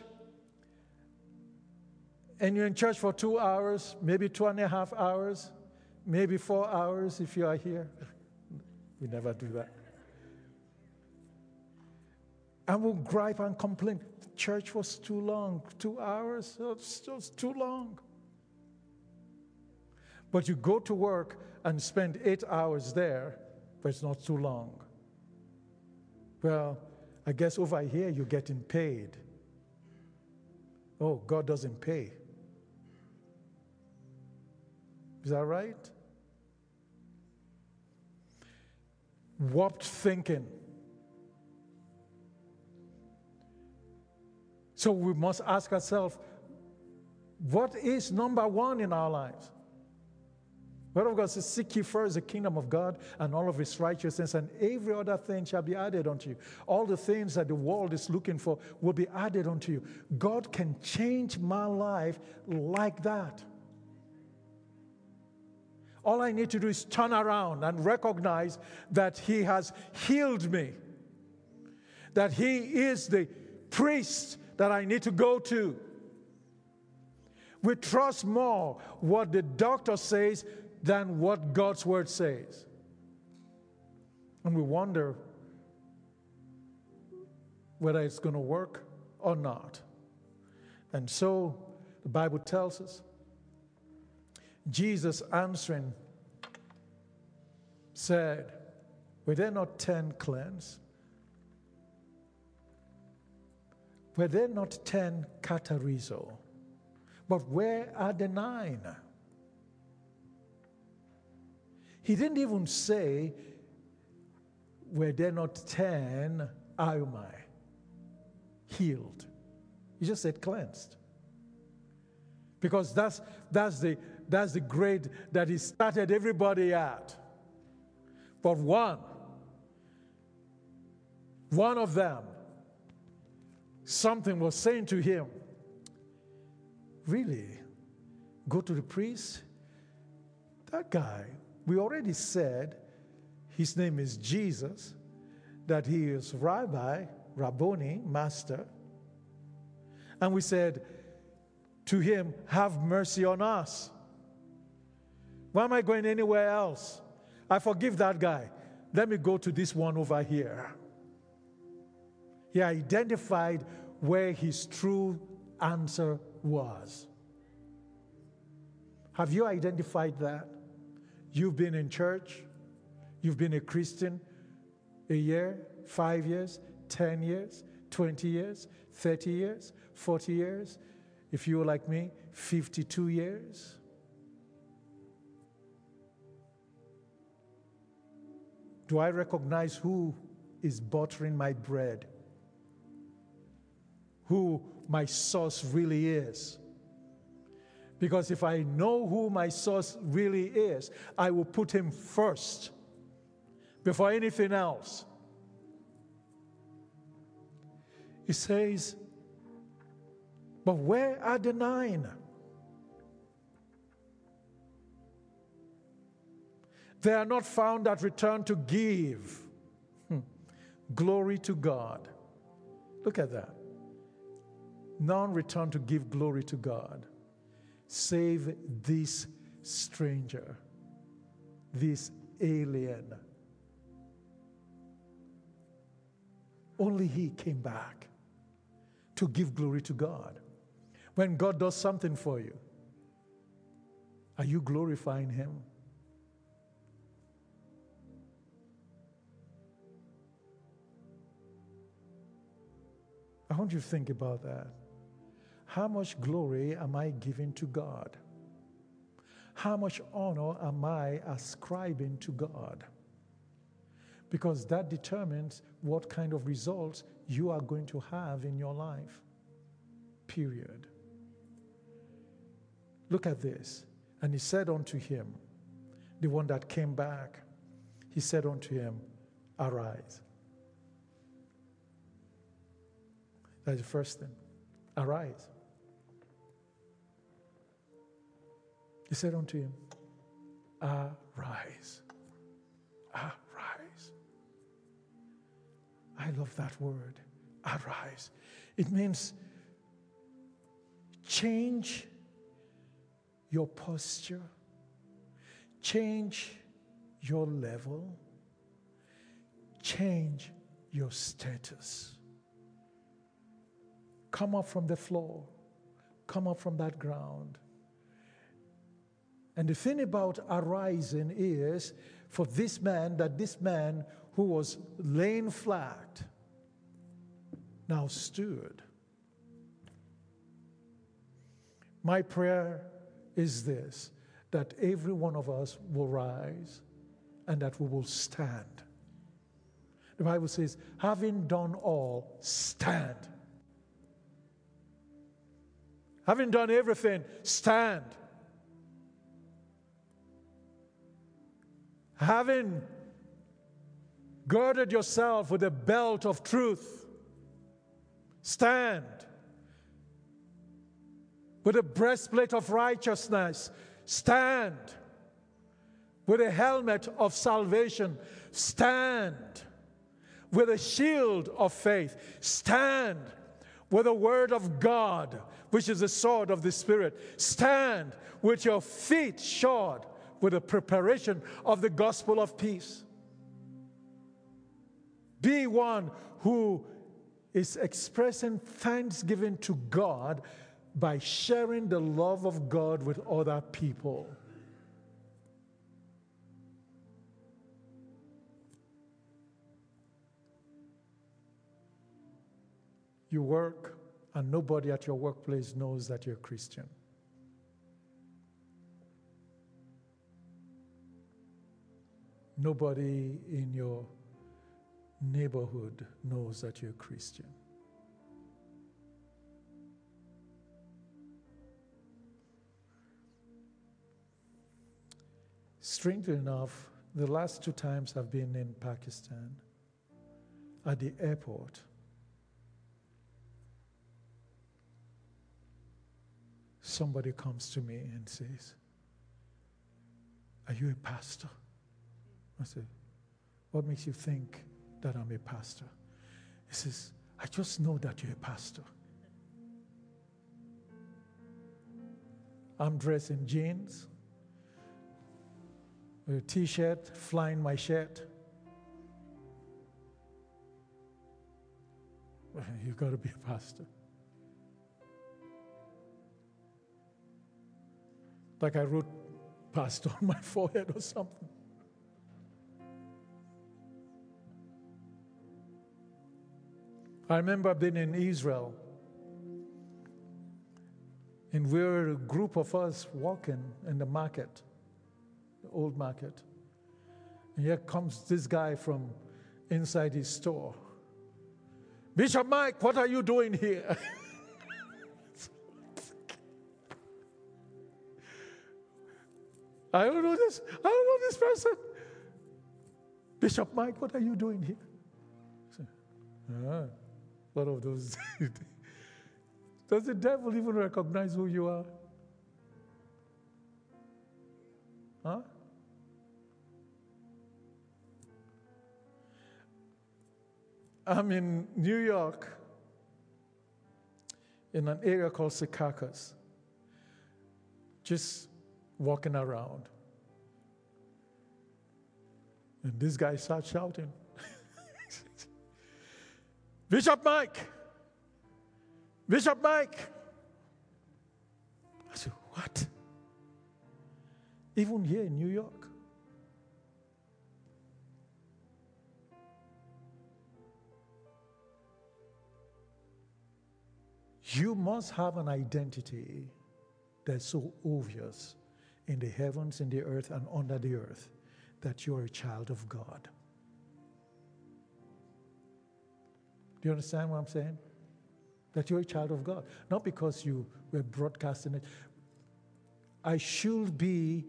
and you're in church for two hours, maybe two and a half hours, maybe four hours if you are here. We never do that. And we'll gripe and complain. Church was too long. Two hours, it's just too long. But you go to work and spend eight hours there, but it's not too long. Well, I guess over here you're getting paid. Oh, God doesn't pay. Is that right? Warped thinking. So we must ask ourselves, what is number one in our lives? Word of God says, seek ye first the kingdom of God and all of His righteousness, and every other thing shall be added unto you. All the things that the world is looking for will be added unto you. God can change my life like that. All I need to do is turn around and recognize that He has healed me, that He is the priest that I need to go to. We trust more what the doctor says than what God's word says. And we wonder whether it's going to work or not. And so the Bible tells us, Jesus answering said, were there not ten cleansed? Were there not ten katarizo? But where are the nine? He didn't even say, were there not ten ayomai healed? He just said cleansed. Because that's, that's, the, that's the grade that he started everybody at. But one, one of them something was saying to him, really, go to the priest? That guy, we already said his name is Jesus, that he is Rabbi, Rabboni, Master. And we said to him, have mercy on us. Why am I going anywhere else? I forgive that guy. Let me go to this one over here. He identified where his true answer was. Have you identified that? You've been in church, you've been a Christian a year, five years, ten years, twenty years, thirty years, forty years. If you're like me, fifty-two years. Do I recognize who is buttering my bread? Who my source really is? Because if I know who my source really is, I will put him first before anything else. He says, but where are the nine? They are not found that return to give hmm. glory to God. Look at that. None return to give glory to God, save this stranger, this alien. Only he came back to give glory to God. When God does something for you, are you glorifying him? I want you to think about that. How much glory am I giving to God? How much honor am I ascribing to God? Because that determines what kind of results you are going to have in your life. Period. Look at this. And he said unto him, the one that came back, he said unto him, arise. That's the first thing. Arise. He said unto him, arise. Arise. I love that word, arise. It means change your posture, change your level, change your status. Come up from the floor, come up from that ground. And the thing about arising is, for this man, that this man who was laying flat now stood. My prayer is this, that every one of us will rise and that we will stand. The Bible says, having done all, stand. Having done everything, stand. Having girded yourself with a belt of truth, stand. With a breastplate of righteousness, stand. With a helmet of salvation, stand. With a shield of faith, stand. With the word of God, which is the sword of the Spirit, stand. With your feet shod with the preparation of the gospel of peace. Be one who is expressing thanksgiving to God by sharing the love of God with other people. You work, and nobody at your workplace knows that you're a Christian. Nobody in your neighborhood knows that you're a Christian. Strangely enough, the last two times I've been in Pakistan, at the airport, somebody comes to me and says, "Are you a pastor?" I say, "What makes you think that I'm a pastor?" He says, "I just know that you're a pastor. I'm dressed in jeans, with a t-shirt, flying my shirt. Well, you've got to be a pastor." Like I wrote pastor on my forehead or something. I remember being in Israel, and we were a group of us walking in the market, the old market. And here comes this guy from inside his store. "Bishop Mike, what are you doing here?" I don't know this. I don't know this person. "Bishop Mike, what are you doing here?" So, ah, what of those? Does the devil even recognize who you are? Huh? I'm in New York, in an area called Secaucus, just walking around. And this guy starts shouting, "Bishop Mike! Bishop Mike!" I said, "What?" Even here in New York. You must have an identity that's so obvious in the heavens, in the earth, and under the earth that you're a child of God. Do you understand what I'm saying? That you're a child of God. Not because you were broadcasting it. I should be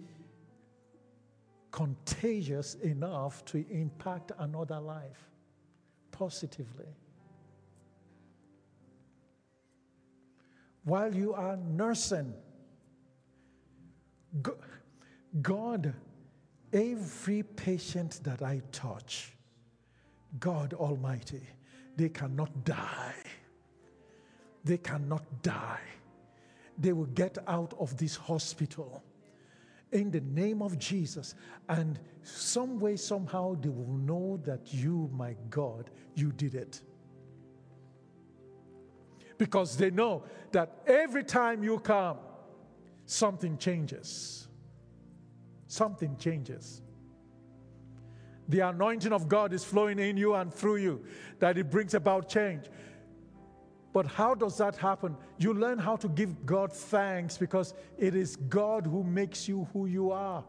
contagious enough to impact another life positively. While you are nursing, God, every patient that I touch, God Almighty, they cannot die. They cannot die. They will get out of this hospital in the name of Jesus. And some way, somehow, they will know that you, my God, you did it. Because they know that every time you come, something changes. Something changes. The anointing of God is flowing in you and through you, that it brings about change. But how does that happen? You learn how to give God thanks because it is God who makes you who you are.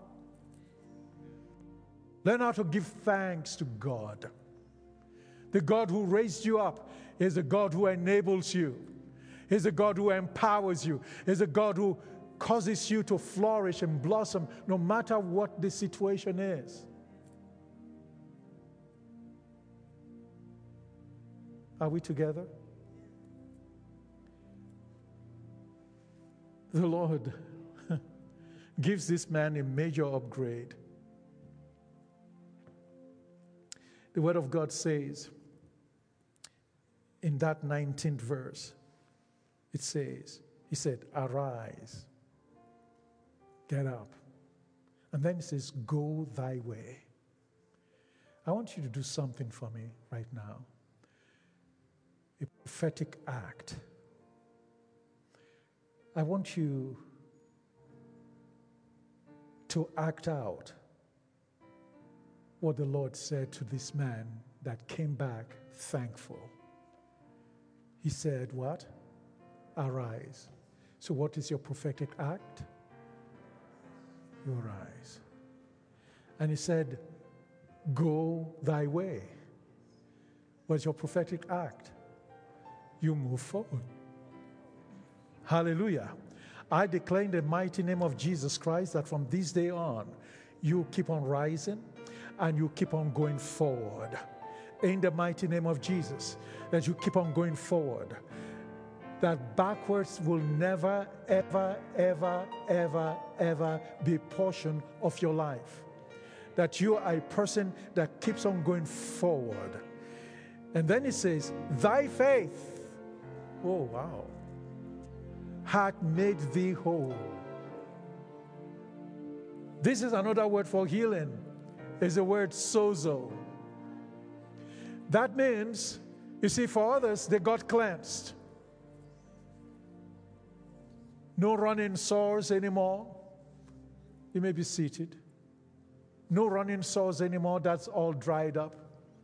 Learn how to give thanks to God. The God who raised you up is a God who enables you. He's a God who empowers you. He's a God who causes you to flourish and blossom no matter what the situation is. Are we together? The Lord gives this man a major upgrade. The Word of God says, in that nineteenth verse, it says, he said, "Arise, get up." And then it says, "Go thy way." I want you to do something for me right now. A prophetic act. I want you to act out what the Lord said to this man that came back thankful. He said, what? Arise. So what is your prophetic act? You arise. And he said, go thy way. What's your prophetic act? You move forward. Hallelujah. I declare in the mighty name of Jesus Christ that from this day on, you keep on rising and you keep on going forward. In the mighty name of Jesus, that you keep on going forward. that backwards will never, ever, ever, ever, ever be a portion of your life. That you are a person that keeps on going forward. And then it says, thy faith, oh wow, hath made thee whole. This is another word for healing. It's the word sozo. That means, you see, for others, they got cleansed. No running sores anymore. You may be seated. No running sores anymore. That's all dried up.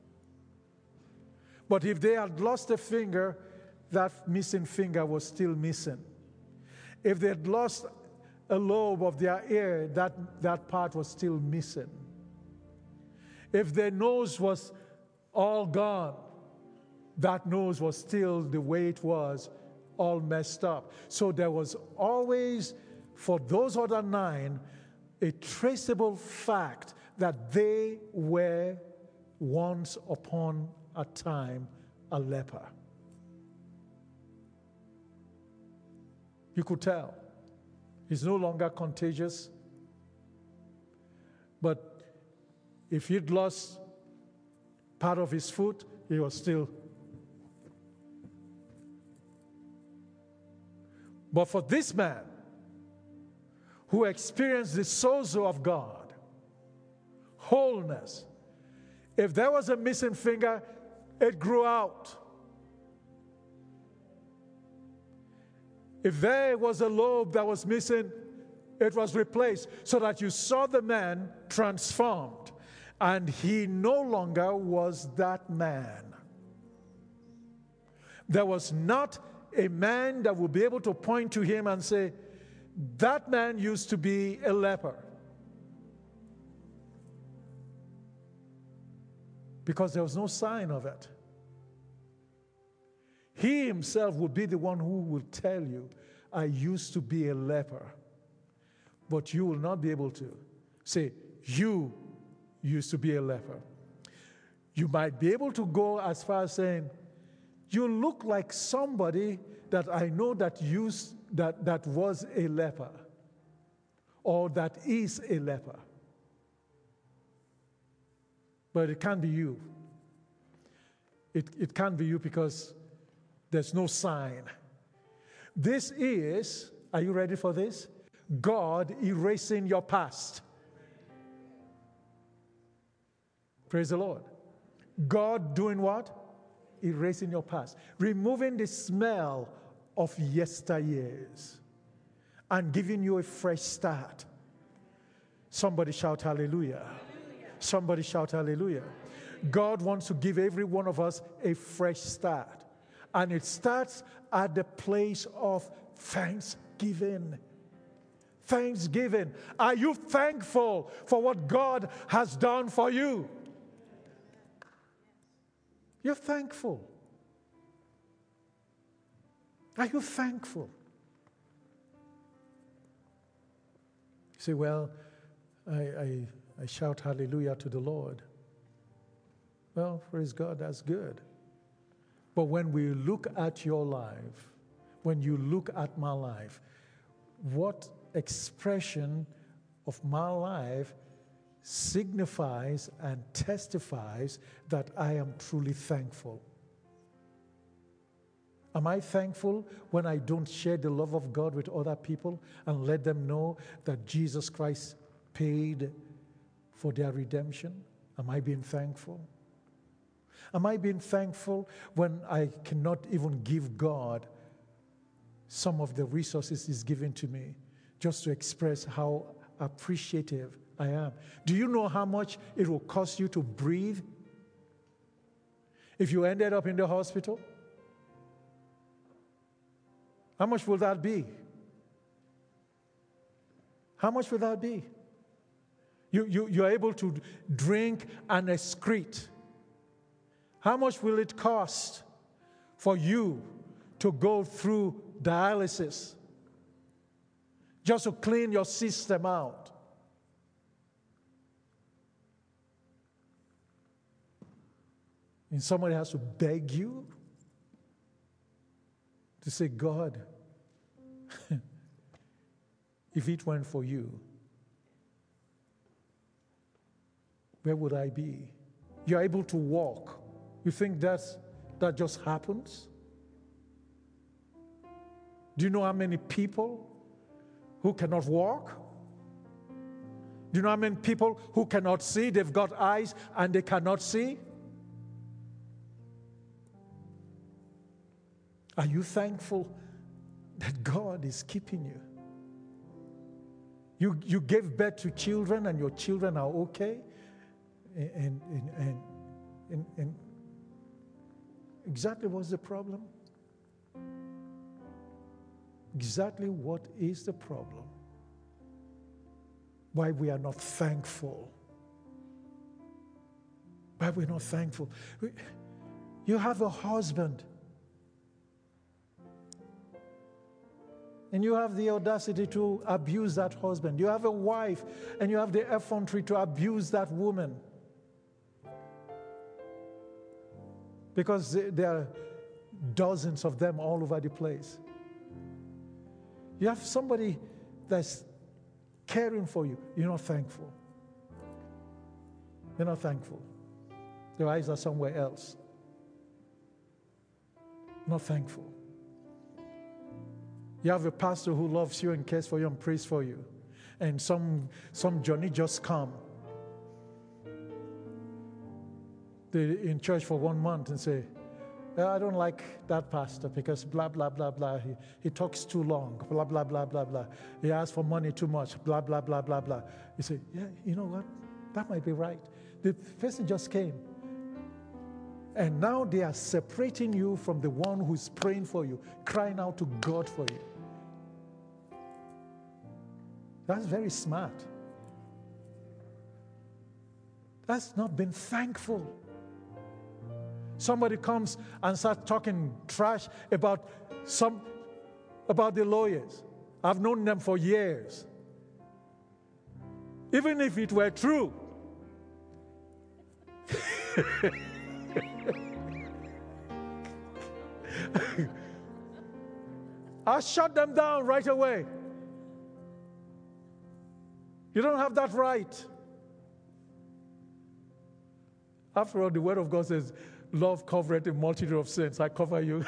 But if they had lost a finger, that missing finger was still missing. If they had lost a lobe of their ear, that, that part was still missing. If their nose was all gone, that nose was still the way it was, all messed up. So there was always, for those other nine, a traceable fact that they were once upon a time a leper. You could tell. He's no longer contagious. But if he'd lost part of his foot, he was still. But for this man who experienced the sozo of God, wholeness, if there was a missing finger, it grew out. If there was a lobe that was missing, it was replaced, so that you saw the man transformed, and he no longer was that man. There was not a man that would be able to point to him and say, that man used to be a leper. Because there was no sign of it. He himself would be the one who will tell you, I used to be a leper. But you will not be able to say, you used to be a leper. You might be able to go as far as saying, you look like somebody that I know that used that, that was a leper, or that is a leper. But it can't be you. It, it can't be you because there's no sign. This is, are you ready for this? God erasing your past. Praise the Lord. God doing what? Erasing your past. Removing the smell of yesteryears and giving you a fresh start. Somebody shout hallelujah. Hallelujah. Somebody shout hallelujah. God wants to give every one of us a fresh start. And it starts at the place of thanksgiving. Thanksgiving. Are you thankful for what God has done for you? You're thankful. Are you thankful? You say, well, I, I, I shout hallelujah to the Lord. Well, praise God, that's good. But when we look at your life, when you look at my life, what expression of my life signifies and testifies that I am truly thankful? Am I thankful when I don't share the love of God with other people and let them know that Jesus Christ paid for their redemption? Am I being thankful? Am I being thankful when I cannot even give God some of the resources He's given to me just to express how appreciative I am? Do you know how much it will cost you to breathe if you ended up in the hospital? How much will that be? How much will that be? You, you, you're able to drink and excrete. How much will it cost for you to go through dialysis just to clean your system out? And somebody has to beg you? to say, God, if it weren't for you, where would I be? You're able to walk. You think that's, that just happens? Do you know how many people who cannot walk? Do you know how many people who cannot see? They've got eyes and they cannot see. Are you thankful that God is keeping you? You, you gave birth to children and your children are okay? And, and, and, and, and exactly what's the problem? Exactly what is the problem? Why we are not thankful. Why we're not thankful. You have a husband. And you have the audacity to abuse that husband. You have a wife, and you have the effrontery to abuse that woman. Because there are dozens of them all over the place. You have somebody that's caring for you. You're not thankful. You're not thankful. Your eyes are somewhere else. Not thankful. You have a pastor who loves you and cares for you and prays for you. And some, some journey just come. They're in church for one month and say, I don't like that pastor because blah, blah, blah, blah. He, he talks too long, blah, blah, blah, blah, blah. He asks for money too much, blah, blah, blah, blah, blah. You say, yeah, you know what? That might be right. The person just came. And now they are separating you from the one who's praying for you, crying out to God for you. That's very smart. That's not being thankful. Somebody comes and starts talking trash about some about the lawyers. I've known them for years. Even if it were true. I'll shut them down right away. You don't have that right. After all, the Word of God says, love covereth a multitude of sins. I cover you.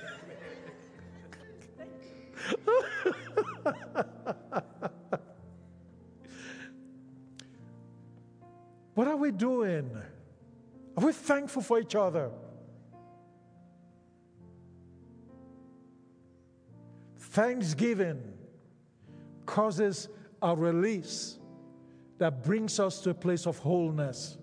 What are we doing? Are we thankful for each other? Thanksgiving causes a release that brings us to a place of wholeness.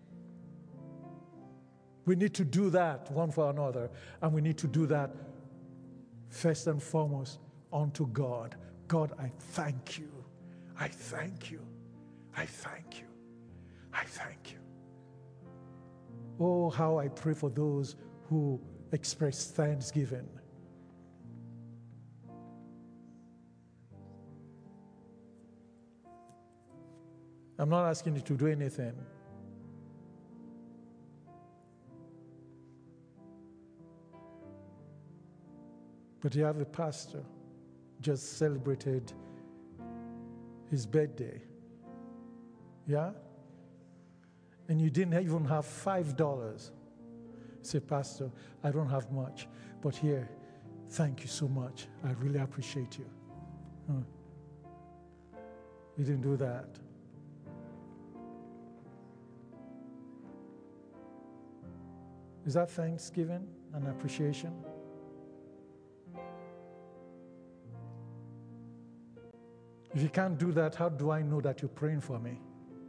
We need to do that one for another, and we need to do that first and foremost unto God. God, I thank you. I thank you. I thank you. I thank you. Oh, how I pray for those who express thanksgiving. I'm not asking you to do anything. But you have a pastor just celebrated his birthday. Yeah? And you didn't even have five dollars. Say, Pastor, I don't have much, but here, thank you so much. I really appreciate you. Huh. You didn't do that. Is that thanksgiving and appreciation? If you can't do that, how do I know that you're praying for me?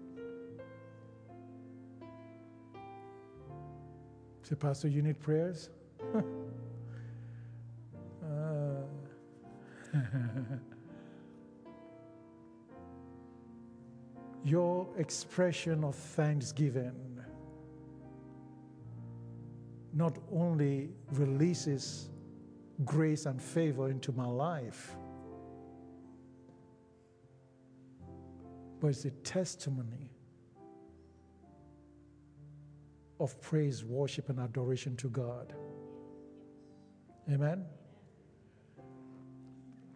Say, Pastor, you need prayers? uh, Your expression of thanksgiving not only releases grace and favor into my life, but it's a testimony of praise, worship, and adoration to God. Amen?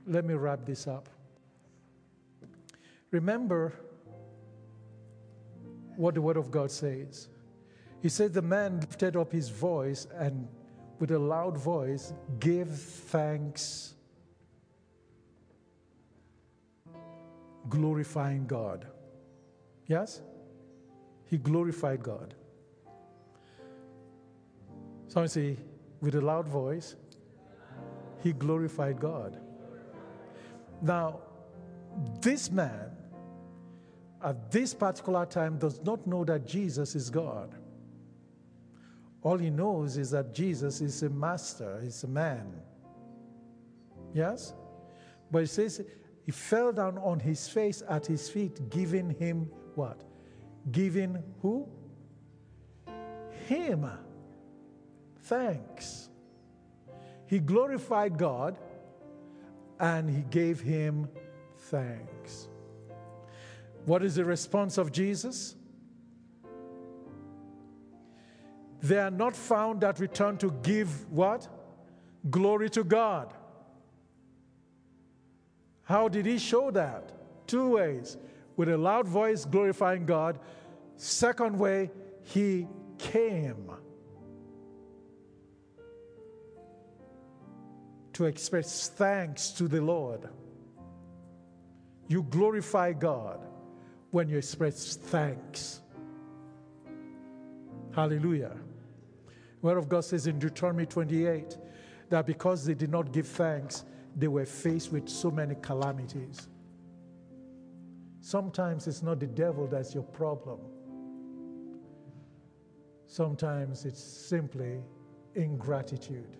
let me wrap this up. Remember what the Word of God says. He said the man lifted up his voice and with a loud voice gave thanks, glorifying God. Yes? He glorified God. Someone say, with a loud voice, he glorified God. Now, this man, at this particular time, does not know that Jesus is God. All he knows is that Jesus is a master, he's a man. Yes? But it says he fell down on his face at his feet, giving him what? Giving who? Him thanks. He glorified God and he gave him thanks. What is the response of Jesus? They are not found that return to give what? Glory to God. How did he show that? Two ways. With a loud voice glorifying God. Second way, he came to express thanks to the Lord. You glorify God when you express thanks. Hallelujah. The Word of God says in Deuteronomy twenty-eight that because they did not give thanks, they were faced with so many calamities. Sometimes it's not the devil that's your problem. Sometimes it's simply ingratitude.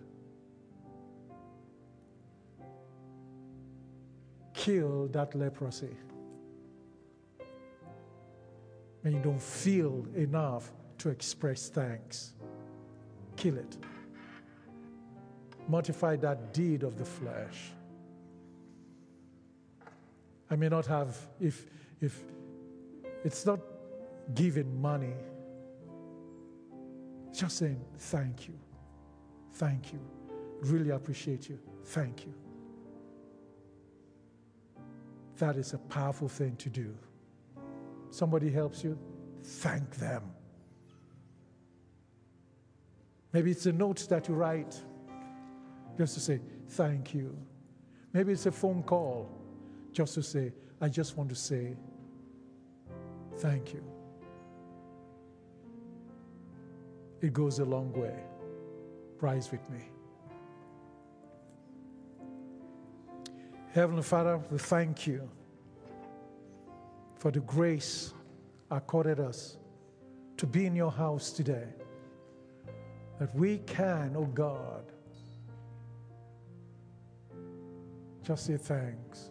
Kill that leprosy. And you don't feel enough to express thanks. Kill it. Mortify that deed of the flesh. I may not have, if if it's not giving money, it's just saying thank you. Thank you. Really appreciate you. Thank you. That is a powerful thing to do. Somebody helps you, thank them. Maybe it's a note that you write just to say thank you. Maybe it's a phone call just to say, I just want to say thank you. It goes a long way. Rise with me. Heavenly Father, we thank you for the grace accorded us to be in your house today. That we can, oh God, just say thanks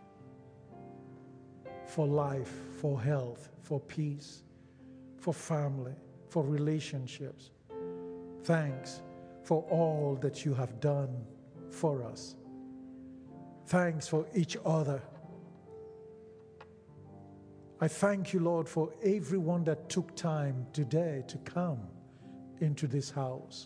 for life, for health, for peace, for family, for relationships. Thanks for all that you have done for us. Thanks for each other. I thank you, Lord, for everyone that took time today to come into this house.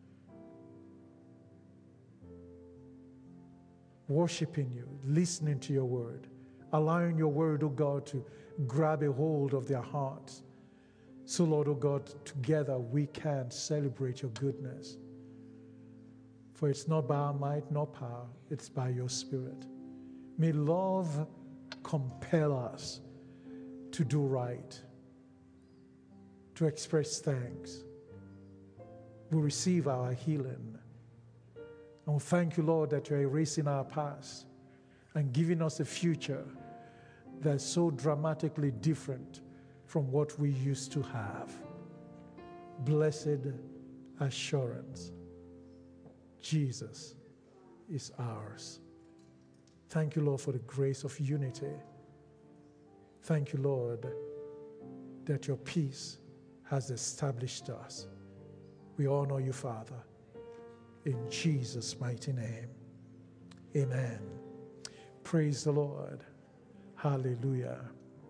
Worshiping you, listening to your word, allowing your word, oh God, to grab a hold of their hearts. So, Lord, oh God, together we can celebrate your goodness. For it's not by our might nor power, it's by your Spirit. May love compel us to do right, to express thanks. We receive our healing. And we thank you, Lord, that you're erasing our past and giving us a future that's so dramatically different from what we used to have. Blessed assurance. Jesus is ours. Thank you, Lord, for the grace of unity. Thank you, Lord, that your peace has established us. We honor you, Father, in Jesus' mighty name. Amen. Praise the Lord. Hallelujah.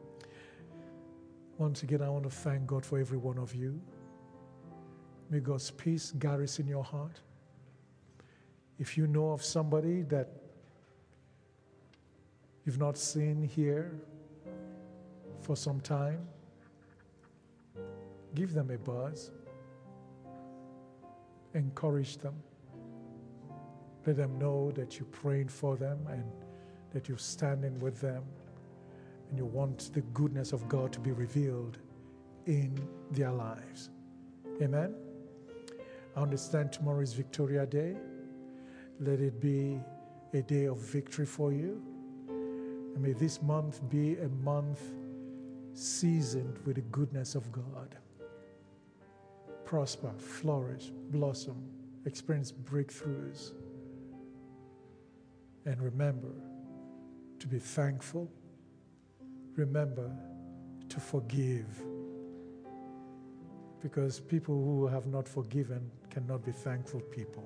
Once again, I want to thank God for every one of you. May God's peace garrison your heart. If you know of somebody that you've not seen here for some time, give them a buzz. Encourage them. Let them know that you're praying for them and that you're standing with them and you want the goodness of God to be revealed in their lives. Amen? I understand tomorrow is Victoria Day. Let it be a day of victory for you. And may this month be a month seasoned with the goodness of God. Prosper, flourish, blossom, experience breakthroughs. And remember to be thankful. Remember to forgive. Because people who have not forgiven cannot be thankful people.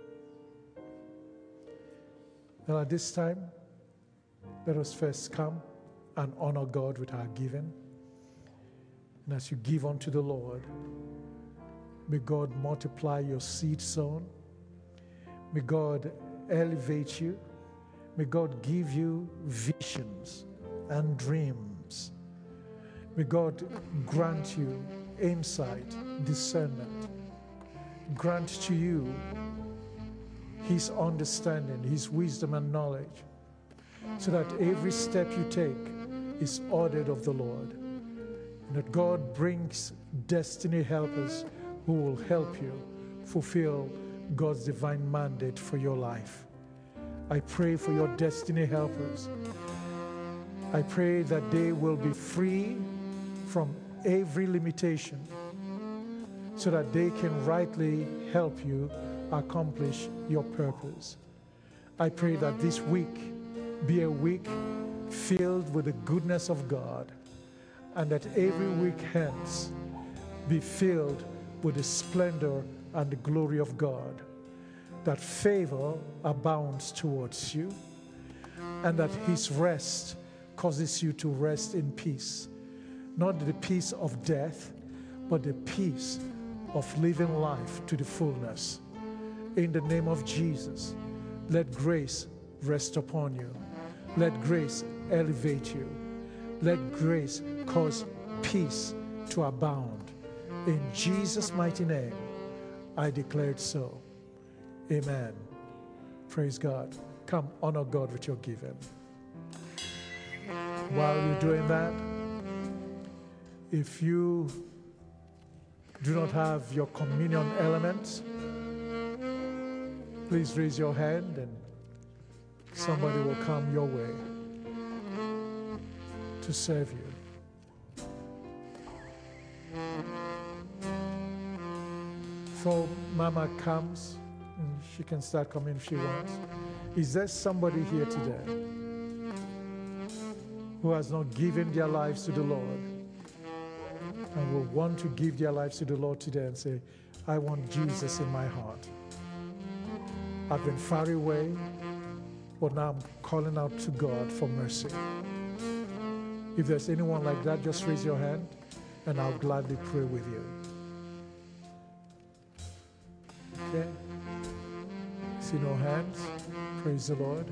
Now at this time, let us first come and honor God with our giving. And as you give unto the Lord, may God multiply your seed sown. May God elevate you. May God give you visions and dreams. May God grant you insight, discernment. Grant to you His understanding, His wisdom and knowledge, so that every step you take is ordered of the Lord. And that God brings destiny helpers who will help you fulfill God's divine mandate for your life. I pray for your destiny helpers. I pray that they will be free from every limitation so that they can rightly help you accomplish your purpose. I pray that this week be a week filled with the goodness of God, and that every week hence be filled with the splendor and the glory of God, that favor abounds towards you, and that His rest causes you to rest in peace. Not the peace of death, but the peace of living life to the fullness. In the name of Jesus, let grace rest upon you. Let grace elevate you. Let grace cause peace to abound. In Jesus' mighty name, I declare it so. Amen. Praise God. Come, honor God with your giving. While you're doing that, if you do not have your communion elements, please raise your hand and somebody will come your way to serve you. Before Mama comes, she can start coming if she wants. Is there somebody here today who has not given their lives to the Lord and will want to give their lives to the Lord today and say, I want Jesus in my heart. I've been far away, but now I'm calling out to God for mercy. If there's anyone like that, just raise your hand and I'll gladly pray with you. Okay? See no hands? Praise the Lord.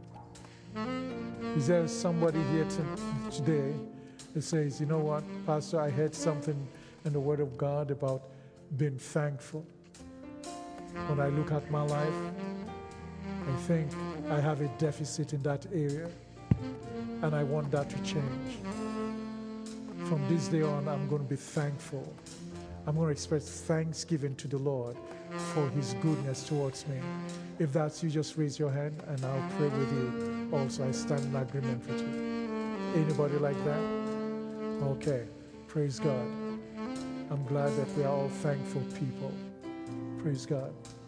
Is there somebody here to, today that says, you know what, Pastor, I heard something in the Word of God about being thankful. When I look at my life, I think I have a deficit in that area, and I want that to change. From this day on, I'm going to be thankful. I'm going to express thanksgiving to the Lord for His goodness towards me. If that's you, just raise your hand, and I'll pray with you. Also, I stand in agreement with you. Anybody like that? Okay. Praise God. I'm glad that we are all thankful people. Praise God.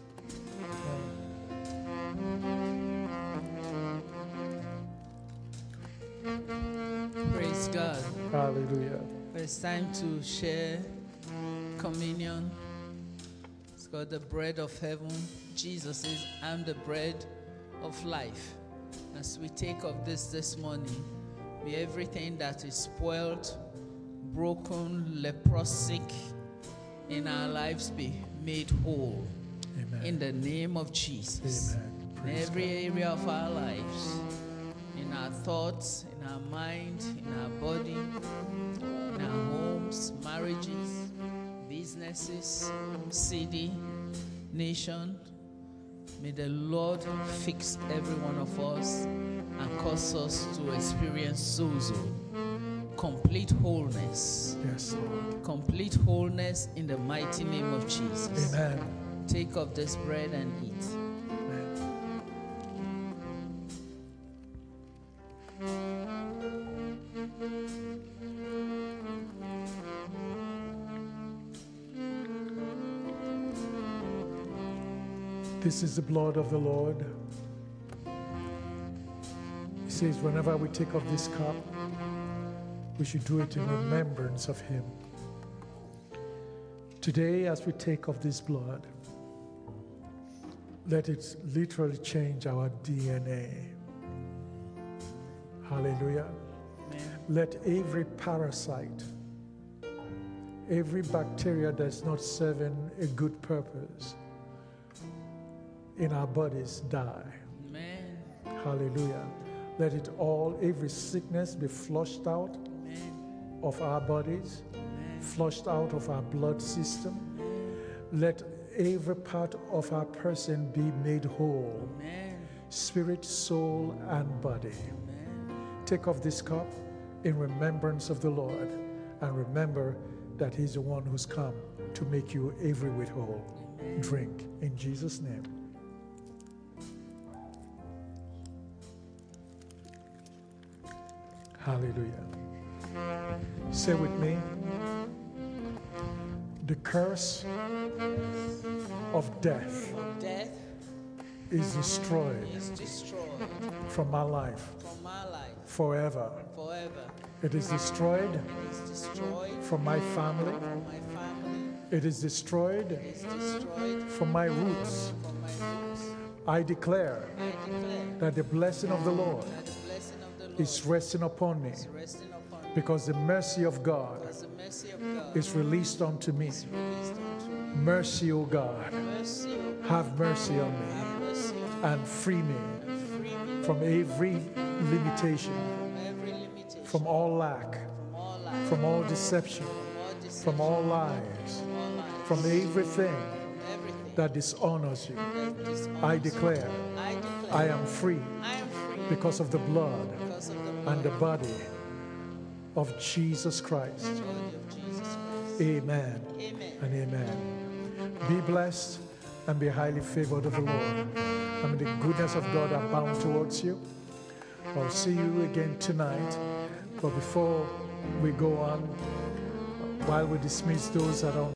Praise God. Hallelujah. It's time to share communion. It's called the bread of heaven. Jesus says, I'm the bread of life. As we take of this this morning, may everything that is spoiled, broken, leprosic in our lives be made whole. Amen. In the name of Jesus. Amen. In every God. area of our lives. In in our thoughts, in our mind, in our body, in our homes, marriages, businesses, city, nation. May the Lord fix every one of us and cause us to experience sozo, complete wholeness. Yes, Lord. Complete wholeness in the mighty name of Jesus. Amen. Take of this bread and eat. Amen. This is the blood of the Lord. He says, whenever we take of this cup, we should do it in remembrance of him. Today, as we take of this blood, let it literally change our D N A. Hallelujah. Amen. Let every parasite, every bacteria that's not serving a good purpose in our bodies die. Amen. Hallelujah. Let it all, every sickness be flushed out Amen. of our bodies, Amen. flushed out of our blood system. Let every part of our person be made whole, Amen. spirit, soul, and body. Amen. Take of this cup in remembrance of the Lord, and remember that he's the one who's come to make you every whit whole. Amen. Drink in Jesus' name. Hallelujah. Say with me, the curse of death Of death is destroyed is destroyed from my life from my life forever. forever. It is destroyed It is destroyed from my family. from my family. It is destroyed It is destroyed from my roots. from my roots. I declare I declare that the blessing of the Lord that the blessing of the Lord is resting upon me, is resting upon me, because the mercy of God because the mercy of God is released unto me. is released unto me. Mercy, O God, Mercy, O God, have mercy on me have mercy on me and free me and free me from every limitation, from every limitation, from all lack, from all lies, from all deception, from all deception, from all lies, from all lies, from everything from everything that dishonors you. that dishonors I you. declare I declare I am free I am free because of the blood because of the blood and the body of Jesus Christ. body of Jesus Christ. Amen Amen. and amen. Be blessed and be highly favored of the Lord. And may the goodness of God abound towards you. I'll see you again tonight. But before we go on, while we dismiss those that are